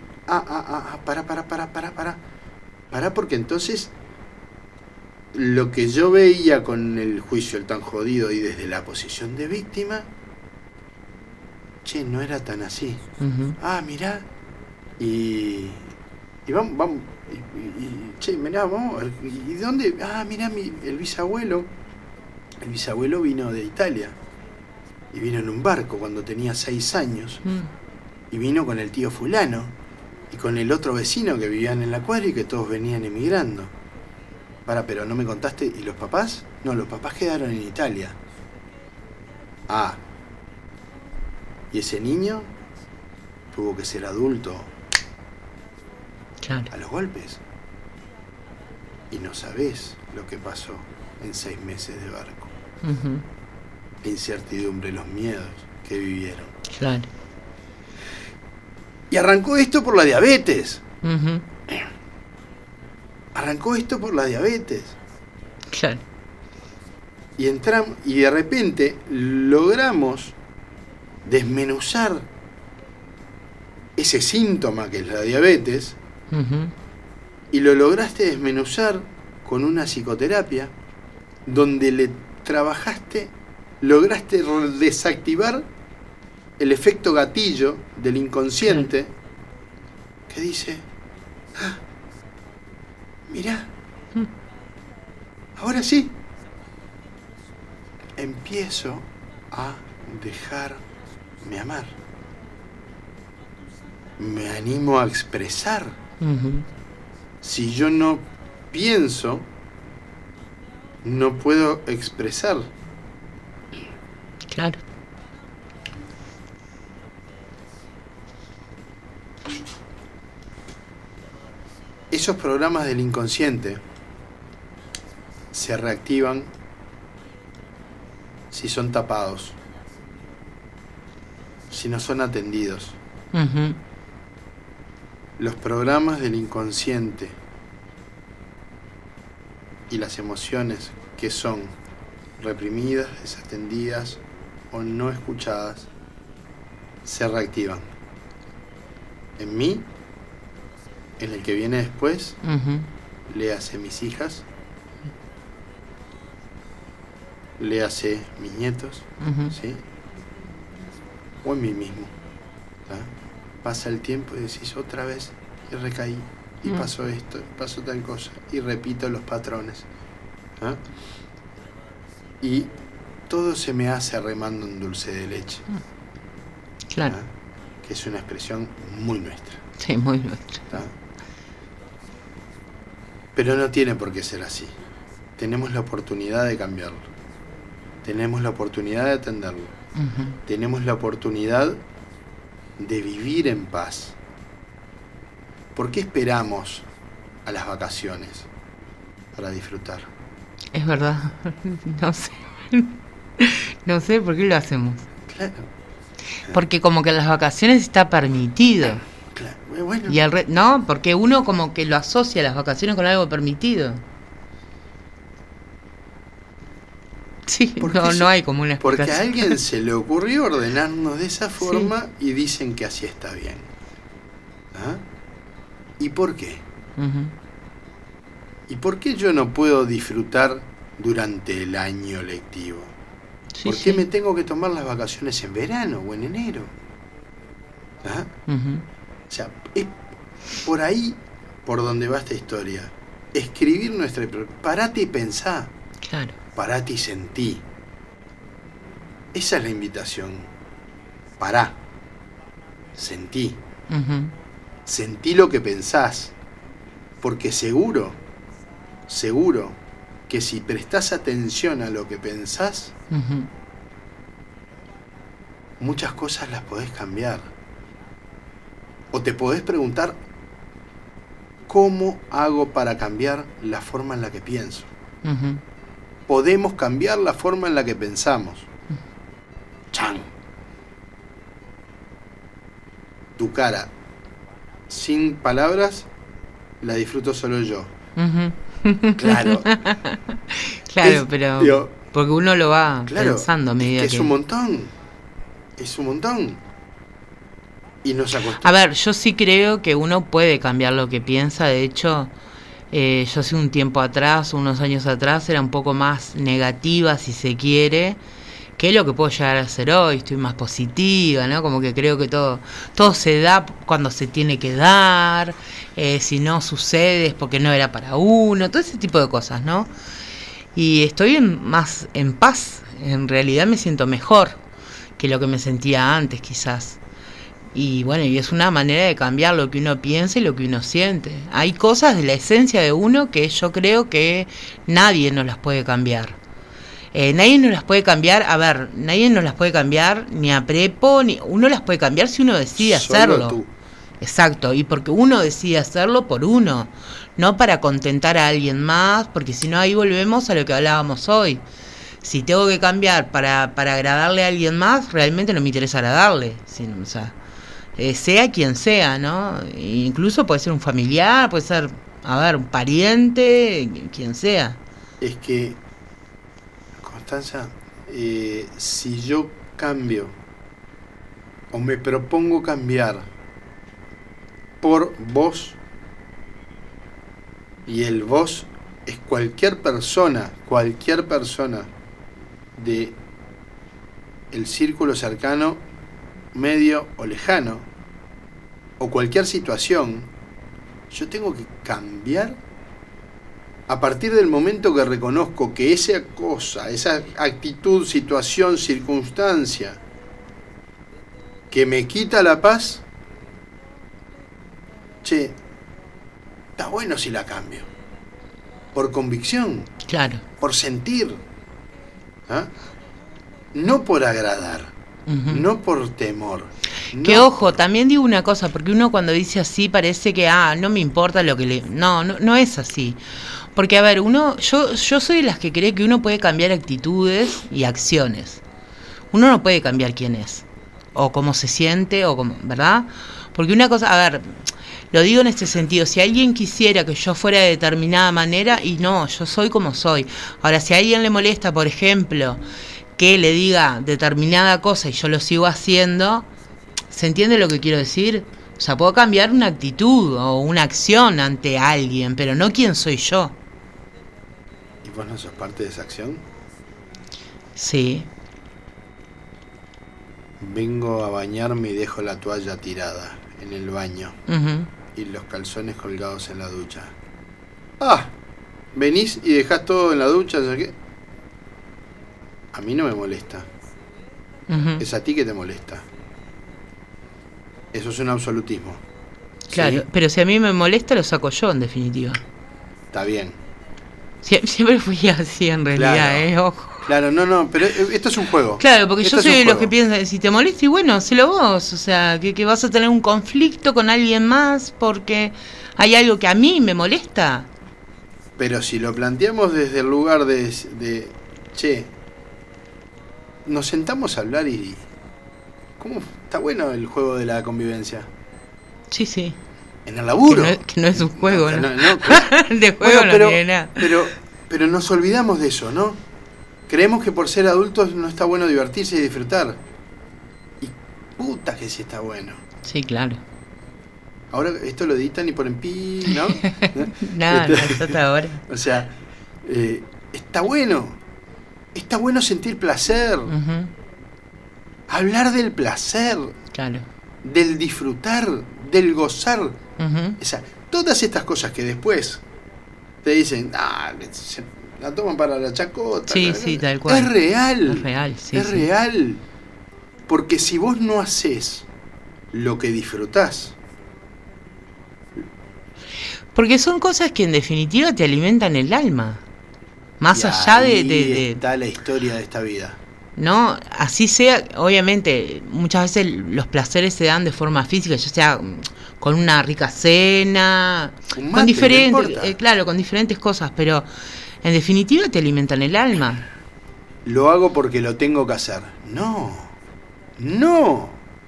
para, porque entonces lo que yo veía con el juicio el tan jodido y desde la posición de víctima, che, no era tan así. Uh-huh. Mirá. Y vamos. Che, mirá, vamos. ¿Y dónde? Mirá, el bisabuelo. El bisabuelo vino de Italia. Y vino en un barco cuando tenía 6 años. Y vino con el tío fulano. Y con el otro vecino que vivían en la cuadra y que todos venían emigrando. Pero no me contaste. ¿Y los papás? No, los papás quedaron en Italia. Y ese niño tuvo que ser adulto. Claro. A los golpes. Y no sabés lo que pasó en 6 meses de barco. Uh-huh. La incertidumbre, los miedos que vivieron. Claro. Y arrancó esto por la diabetes. Uh-huh. Arrancó esto por la diabetes. Claro. Y entramos, y de repente logramos desmenuzar ese síntoma que es la diabetes. Uh-huh. Y lo lograste desmenuzar con una psicoterapia donde le trabajaste, lograste desactivar el efecto gatillo del inconsciente que dice, mirá, ahora sí, empiezo a dejarme amar. Me animo a expresar. Uh-huh. Si yo no pienso, no puedo expresar. Claro. Esos programas del inconsciente se reactivan si son tapados. si no son atendidos. Uh-huh. Los programas del inconsciente y las emociones que son reprimidas, desatendidas o no escuchadas se reactivan. En mí, en el que viene después, léase mis hijas, léase mis nietos, ¿sí? O en mí mismo. Pasa el tiempo y decís otra vez y recaí y pasó esto, pasó tal cosa y repito los patrones. Y todo se me hace remando un dulce de leche. Claro. Que es una expresión muy nuestra. Sí, muy nuestra. Pero no tiene por qué ser así. Tenemos la oportunidad de cambiarlo. Tenemos la oportunidad de atenderlo. Tenemos la oportunidad de vivir en paz. ¿Por qué esperamos a las vacaciones para disfrutar? Es verdad. No sé. No sé por qué lo hacemos. Claro. Porque como que en las vacaciones está permitido. Claro. Bueno. Y no, porque uno como que lo asocia las vacaciones con algo permitido. Sí, no hay como una explicación. Porque a alguien se le ocurrió ordenarnos de esa forma y dicen que así está bien. ¿Y por qué? ¿Y por qué yo no puedo disfrutar durante el año lectivo? ¿Por qué me tengo que tomar las vacaciones en verano o en enero? O sea, es por ahí por donde va esta historia. Escribir nuestra... Parate y pensá. Claro. Parate y sentí. Esa es la invitación. Pará. Sentí. Sentí lo que pensás. Porque seguro que si prestás atención a lo que pensás, muchas cosas las podés cambiar. O te podés preguntar, ¿cómo hago para cambiar la forma en la que pienso? Podemos cambiar la forma en la que pensamos. ¡Chan! Tu cara, sin palabras, la disfruto solo yo. Claro. Claro, pero porque uno lo va pensando a medida que... Es un montón. Y nos acostumbra. A ver, yo sí creo que uno puede cambiar lo que piensa. De hecho, yo hace un tiempo atrás, unos años atrás, era un poco más negativa, si se quiere, que lo que puedo llegar a ser hoy. Estoy más positiva, ¿no? Como que creo que todo se da cuando se tiene que dar. Si no sucede es porque no era para uno. Todo ese tipo de cosas, ¿no? Y estoy más en paz. En realidad me siento mejor que lo que me sentía antes, quizás. Y bueno, y es una manera de cambiar lo que uno piensa y lo que uno siente. Hay cosas de la esencia de uno que yo creo que nadie nos las puede cambiar. Nadie nos las puede cambiar, nadie nos las puede cambiar ni a prepo, ni uno las puede cambiar si uno decide hacerlo. Solo tú. Exacto, y porque uno decide hacerlo por uno, no para contentar a alguien más, porque si no ahí volvemos a lo que hablábamos hoy. Si tengo que cambiar para agradarle a alguien más, realmente no me interesa agradarle, sino, o sea, sea quien sea, ¿no? Incluso puede ser un familiar, puede ser, un pariente, quien sea. Es que, Constanza, si yo cambio o me propongo cambiar por vos, y el vos es cualquier persona de el círculo cercano, medio o lejano, o cualquier situación, yo tengo que cambiar a partir del momento que reconozco que esa cosa, esa actitud, situación, circunstancia que me quita la paz, está bueno si la cambio, por convicción, claro, por sentir, no por agradar, no por temor. Que ojo, también digo una cosa, porque uno cuando dice así parece que no me importa lo que le... No es así. Porque yo soy de las que cree que uno puede cambiar actitudes y acciones. Uno no puede cambiar quién es. o cómo se siente, o cómo, ¿verdad? Porque una cosa, a ver, lo digo en este sentido, si alguien quisiera que yo fuera de determinada manera, y no, yo soy como soy. Ahora, si a alguien le molesta, por ejemplo, que le diga determinada cosa y yo lo sigo haciendo, ¿se entiende lo que quiero decir? O sea, puedo cambiar una actitud o una acción ante alguien, pero no quién soy yo. ¿Y vos no sos parte de esa acción? Sí. Vengo a bañarme y dejo la toalla tirada en el baño. Uh-huh. Y los calzones colgados en la ducha. Ah, venís y dejás todo en la ducha, ¿sabes qué? A mí no me molesta. Uh-huh. Es a ti que te molesta. Eso es un absolutismo. Claro, ¿sí? Pero si a mí me molesta, lo saco yo, en definitiva. Está bien. Siempre fui así, en realidad, claro. Ojo. Claro, no, pero esto es un juego. Claro, porque esto yo soy de los que piensan, si te molesta, y bueno, hacelo vos. O sea, que vas a tener un conflicto con alguien más porque hay algo que a mí me molesta. Pero si lo planteamos desde el lugar de che, nos sentamos a hablar y... ¿Cómo? Está bueno el juego de la convivencia. Sí, sí. En el laburo. Que no es un juego, ¿no? Claro. De juego bueno, no tiene nada. Pero nos olvidamos de eso, ¿no? Creemos que por ser adultos no está bueno divertirse y disfrutar. Y puta que sí está bueno. Sí, claro. Ahora esto lo editan y ponen pi, ¿no? No, hasta ahora. O sea, está bueno. Está bueno sentir placer. Uh-huh. Hablar del placer. Claro. Del disfrutar, del gozar. Uh-huh. O sea, todas estas cosas que después te dicen, la toman para la chacota. Sí, sí, tal cual. Es real. Es real, sí. Es real. Porque si vos no haces lo que disfrutás. Porque son cosas que en definitiva te alimentan el alma. Más allá de está la historia de esta vida. No, así sea, obviamente, muchas veces los placeres se dan de forma física, ya sea con una rica cena, mate, con diferentes, no claro, con diferentes cosas, pero en definitiva te alimentan el alma. Lo hago porque lo tengo que hacer. No.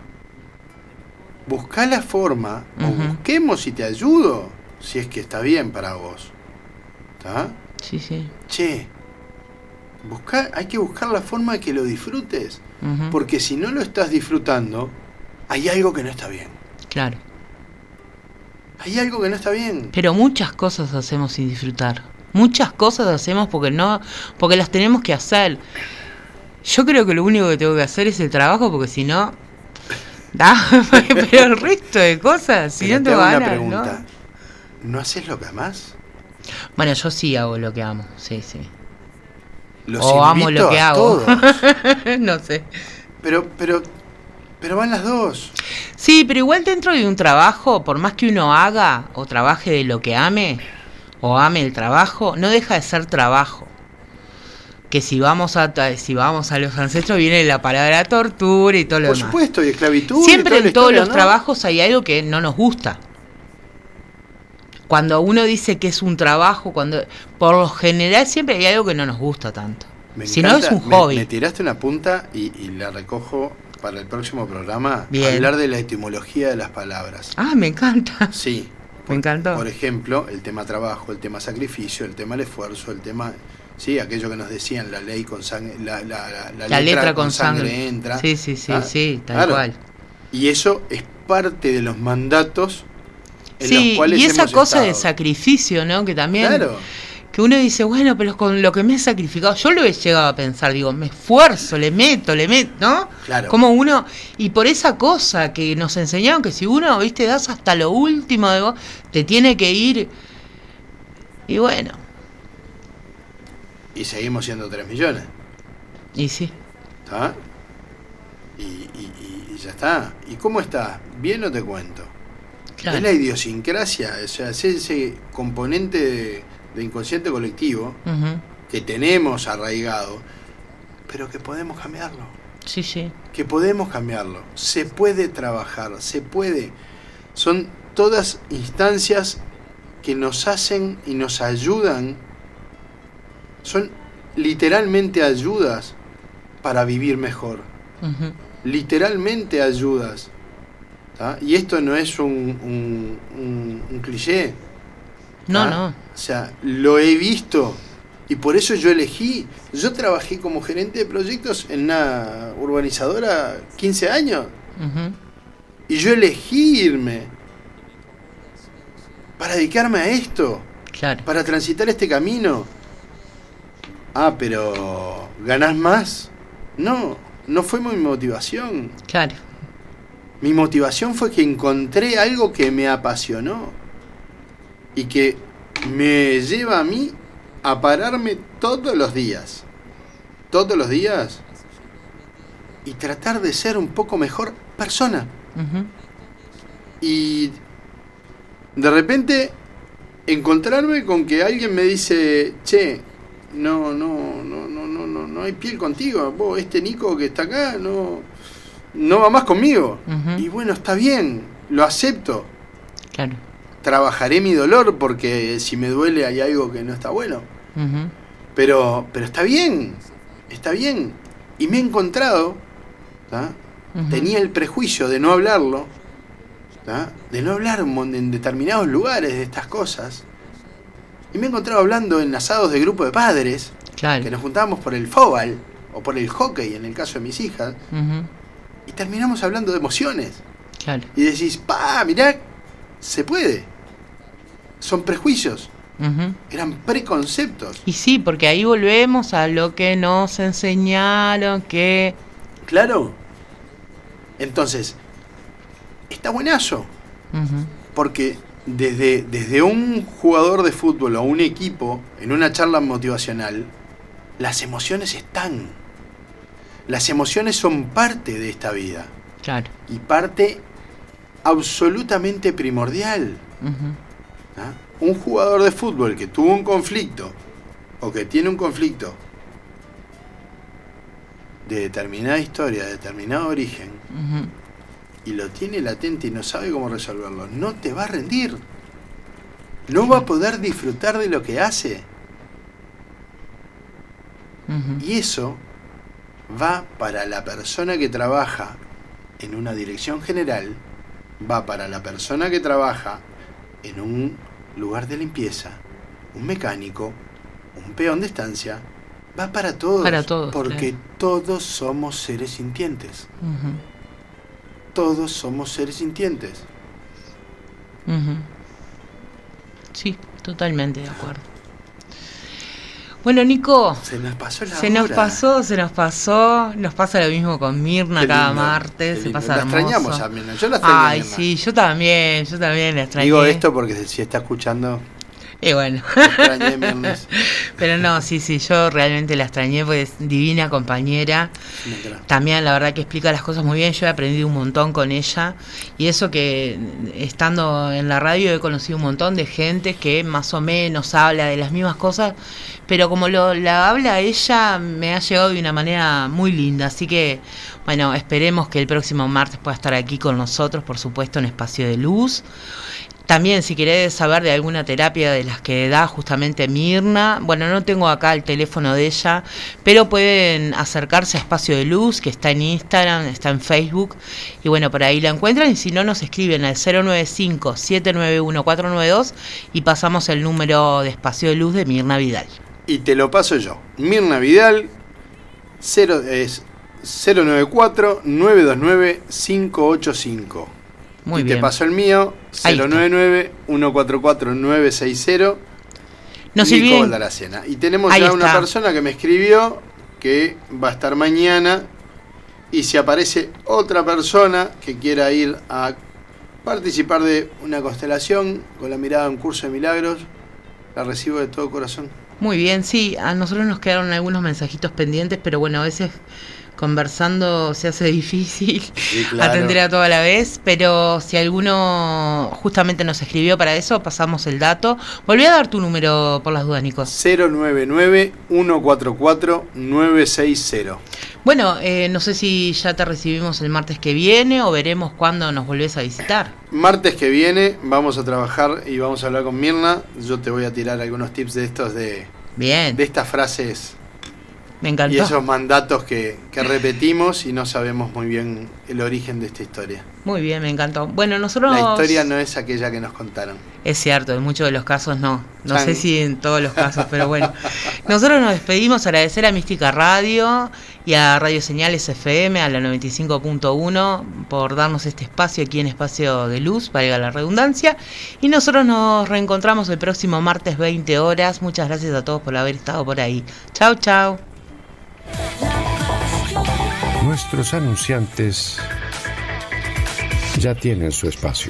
Buscá la forma, o busquemos si te ayudo, si es que está bien para vos. ¿Está? Sí, sí. Che, hay que buscar la forma de que lo disfrutes. Uh-huh. Porque si no lo estás disfrutando, hay algo que no está bien. Claro. Hay algo que no está bien. Pero muchas cosas hacemos sin disfrutar. Muchas cosas hacemos porque las tenemos que hacer. Yo creo que lo único que tengo que hacer es el trabajo, porque si no... pero el resto de cosas, si no te van a... pregunta. ¿No haces lo que amás? Bueno, yo sí hago lo que amo, sí. O amo lo que hago. Todos. No sé. Pero van las dos. Sí, pero igual dentro de un trabajo, por más que uno haga o trabaje de lo que ame, o ame el trabajo, no deja de ser trabajo. Que si vamos a los ancestros viene la palabra tortura y todo lo demás. Por supuesto, y esclavitud. Siempre en todos los ¿no? trabajos hay algo que no nos gusta. Cuando uno dice que es un trabajo, por lo general siempre hay algo que no nos gusta tanto. Si no es un hobby. Me tiraste una punta y la recojo para el próximo programa. Bien. Hablar de la etimología de las palabras. Ah, me encanta. Sí. Me encantó. Por ejemplo, el tema trabajo, el tema sacrificio, el tema el esfuerzo, el tema... Sí, aquello que nos decían, la ley con sangre... La letra con sangre entra. Sí, tal cual. Y eso es parte de los mandatos... Sí, y esa cosa de sacrificio, ¿no? Que también, claro. Que uno dice, bueno, pero con lo que me he sacrificado, yo lo he llegado a pensar, digo, me esfuerzo, le meto, ¿no? Claro. Como uno, y por esa cosa que nos enseñaron, que si uno, viste, das hasta lo último de vos, te tiene que ir, y bueno. Y seguimos siendo 3 millones. Y sí. ¿Está? Y ya está. ¿Y cómo está? Bien, no te cuento. Claro. Es la idiosincrasia, o sea, es ese componente de inconsciente colectivo que tenemos arraigado, pero que podemos cambiarlo. Sí. Que podemos cambiarlo. Se puede trabajar, se puede. Son todas instancias que nos hacen y nos ayudan. Son literalmente ayudas para vivir mejor. literalmente ayudas. ¿Tá? Y esto no es un cliché. No, no. O sea, lo he visto y por eso yo elegí. Yo trabajé como gerente de proyectos en una urbanizadora 15 años. Y yo elegí irme para dedicarme a esto. Claro. Para transitar este camino. Ah, pero ¿ganás más? No, no fue mi motivación. Claro. Mi motivación fue que encontré algo que me apasionó y que me lleva a mí a pararme todos los días y tratar de ser un poco mejor persona. Y de repente encontrarme con que alguien me dice, che, no hay piel contigo, vos, este Nico que está acá no va más conmigo. Y bueno, está bien, lo acepto. Claro. Trabajaré mi dolor porque si me duele hay algo que no está bueno. Pero está bien. Y me he encontrado, ¿tá? Tenía el prejuicio de no hablarlo, ¿tá? De no hablar en determinados lugares de estas cosas. Y me he encontrado hablando en asados de grupo de padres, claro, que nos juntábamos por el fútbol o por el hockey en el caso de mis hijas. Y terminamos hablando de emociones. Claro. Y decís, mirá, se puede. Son prejuicios. Eran preconceptos. Y sí, porque ahí volvemos a lo que nos enseñaron que... Claro. Entonces, está buenazo. Porque desde un jugador de fútbol o un equipo, en una charla motivacional, las emociones están. Las emociones son parte de esta vida. Claro. Y parte absolutamente primordial. ¿Ah? Un jugador de fútbol que tuvo un conflicto o que tiene un conflicto de determinada historia, de determinado origen, y lo tiene latente y no sabe cómo resolverlo, no te va a rendir. No va a poder disfrutar de lo que hace. Y eso va para la persona que trabaja en una dirección general, va para la persona que trabaja en un lugar de limpieza, un mecánico, un peón de estancia, va para todos. Para todos, porque claro, todos somos seres sintientes. Todos somos seres sintientes. Sí, totalmente de acuerdo. Bueno, Nico, se nos pasó la se hora. nos pasó. Nos pasa lo mismo con Mirna cada martes. Se pasa hermoso. La extrañamos a Mirna. Yo la extraño. Ay, sí, yo también la extrañé. Digo esto porque si está escuchando... Y bueno. Extrañé Mirnes. Pero no, sí, yo realmente la extrañé porque es divina compañera. También la verdad que explica las cosas muy bien. Yo he aprendido un montón con ella. Y eso que estando en la radio he conocido un montón de gente que más o menos habla de las mismas cosas. Pero como la habla ella, me ha llegado de una manera muy linda. Así que, bueno, esperemos que el próximo martes pueda estar aquí con nosotros, por supuesto, en Espacio de Luz. También, si querés saber de alguna terapia de las que da justamente Mirna, bueno, no tengo acá el teléfono de ella, pero pueden acercarse a Espacio de Luz, que está en Instagram, está en Facebook, y bueno, por ahí la encuentran, y si no, nos escriben al 095-791-492 y pasamos el número de Espacio de Luz de Mirna Vidal. Y te lo paso yo. Mirna Vidal, 094-929-585. Muy y bien. Te paso el mío, 099-144-960. Nico Valdaracena. Y tenemos ahí ya está. una persona que me escribió que va a estar mañana. Y si aparece otra persona que quiera ir a participar de una constelación con la mirada a un curso de milagros, la recibo de todo corazón. Muy bien, sí, a nosotros nos quedaron algunos mensajitos pendientes, pero bueno, a veces conversando se hace difícil, sí, claro, atender a todo a la vez, pero si alguno justamente nos escribió para eso, pasamos el dato. Volví a dar tu número por las dudas, Nico. 099-144-960. Bueno, no sé si ya te recibimos el martes que viene o veremos cuándo nos volvés a visitar. Martes que viene vamos a trabajar y vamos a hablar con Mirna. Yo te voy a tirar algunos tips de estos de bien, de estas frases Me encantó. Y esos mandatos que repetimos y no sabemos muy bien el origen de esta historia. Muy bien, me encantó. Bueno, nosotros... La historia no es aquella que nos contaron. Es cierto, en muchos de los casos no. No sé si en todos los casos, pero bueno. Nosotros nos despedimos, agradecer a Mística Radio y a Radio Señales FM, a la 95.1, por darnos este espacio aquí en Espacio de Luz, valga la redundancia. Y nosotros nos reencontramos el próximo martes 20 horas. Muchas gracias a todos por haber estado por ahí. Chau, chau. Nuestros anunciantes ya tienen su espacio.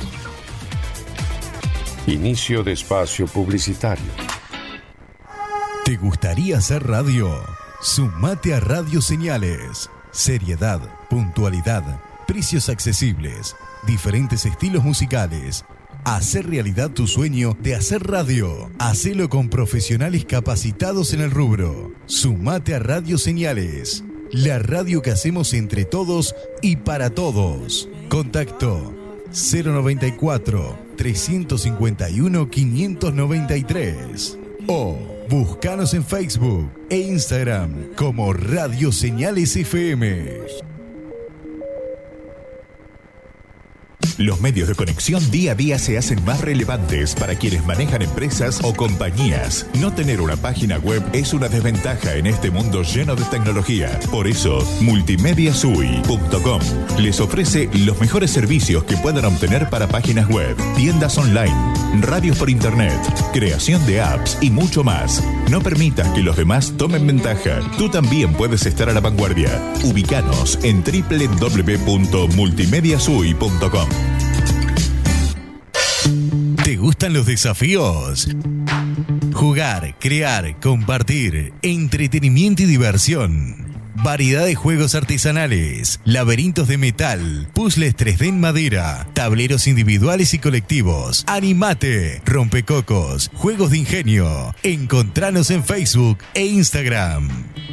Inicio de espacio publicitario. ¿Te gustaría hacer radio? Sumate a Radio Señales. Seriedad, puntualidad, precios accesibles, diferentes estilos musicales. Hacer realidad tu sueño de hacer radio. Hacelo con profesionales capacitados en el rubro. Sumate a Radio Señales, la radio que hacemos entre todos y para todos. Contacto 094-351-593 o búscanos en Facebook e Instagram como Radio Señales FM. Los medios de conexión día a día se hacen más relevantes para quienes manejan empresas o compañías. No tener una página web es una desventaja en este mundo lleno de tecnología. Por eso, multimediasui.com les ofrece los mejores servicios que puedan obtener para páginas web, tiendas online, radios por internet, creación de apps y mucho más. No permitas que los demás tomen ventaja. Tú también puedes estar a la vanguardia. Ubícanos en www.multimediasui.com. ¿Te gustan los desafíos? Jugar, crear, compartir, entretenimiento y diversión. Variedad de juegos artesanales, laberintos de metal, puzzles 3D en madera, tableros individuales y colectivos. ¡Animate! Rompecocos, juegos de ingenio. Encontranos en Facebook e Instagram.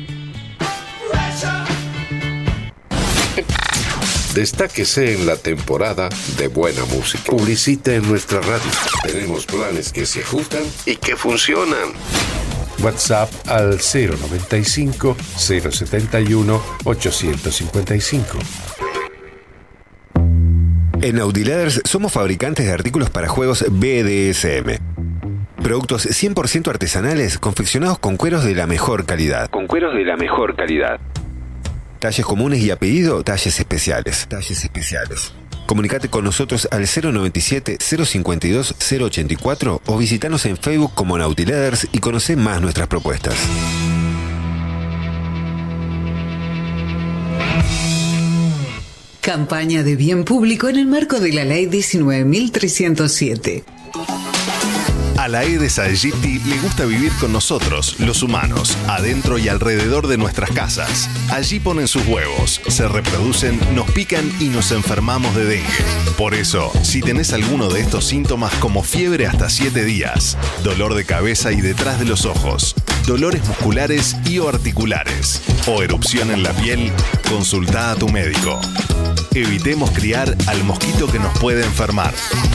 Destáquese en la temporada de buena música. Publicite en nuestra radio. Tenemos planes que se ajustan y que funcionan. WhatsApp al 095-071-855. En Audiladers somos fabricantes de artículos para juegos BDSM. Productos 100% artesanales confeccionados con cueros de la mejor calidad. Talles comunes y a pedido, talles especiales. Comunicate con nosotros al 097-052-084 o visitanos en Facebook como Nautiladers y conoce más nuestras propuestas. Campaña de bien público en el marco de la Ley 19.307. A la Aedes aegypti le gusta vivir con nosotros, los humanos, adentro y alrededor de nuestras casas. Allí ponen sus huevos, se reproducen, nos pican y nos enfermamos de dengue. Por eso, si tenés alguno de estos síntomas como fiebre hasta 7 días, dolor de cabeza y detrás de los ojos, dolores musculares y o articulares, o erupción en la piel, consultá a tu médico. Evitemos criar al mosquito que nos puede enfermar.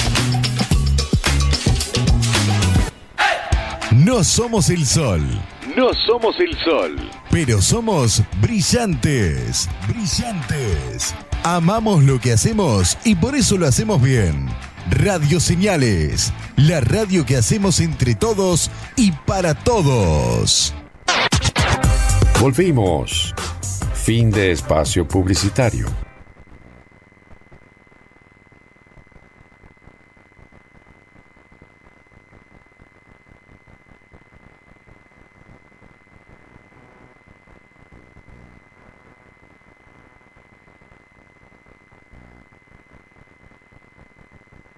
No somos el sol. Pero somos brillantes. Amamos lo que hacemos y por eso lo hacemos bien. Radio Señales, la radio que hacemos entre todos y para todos. Volvimos. Fin de espacio publicitario.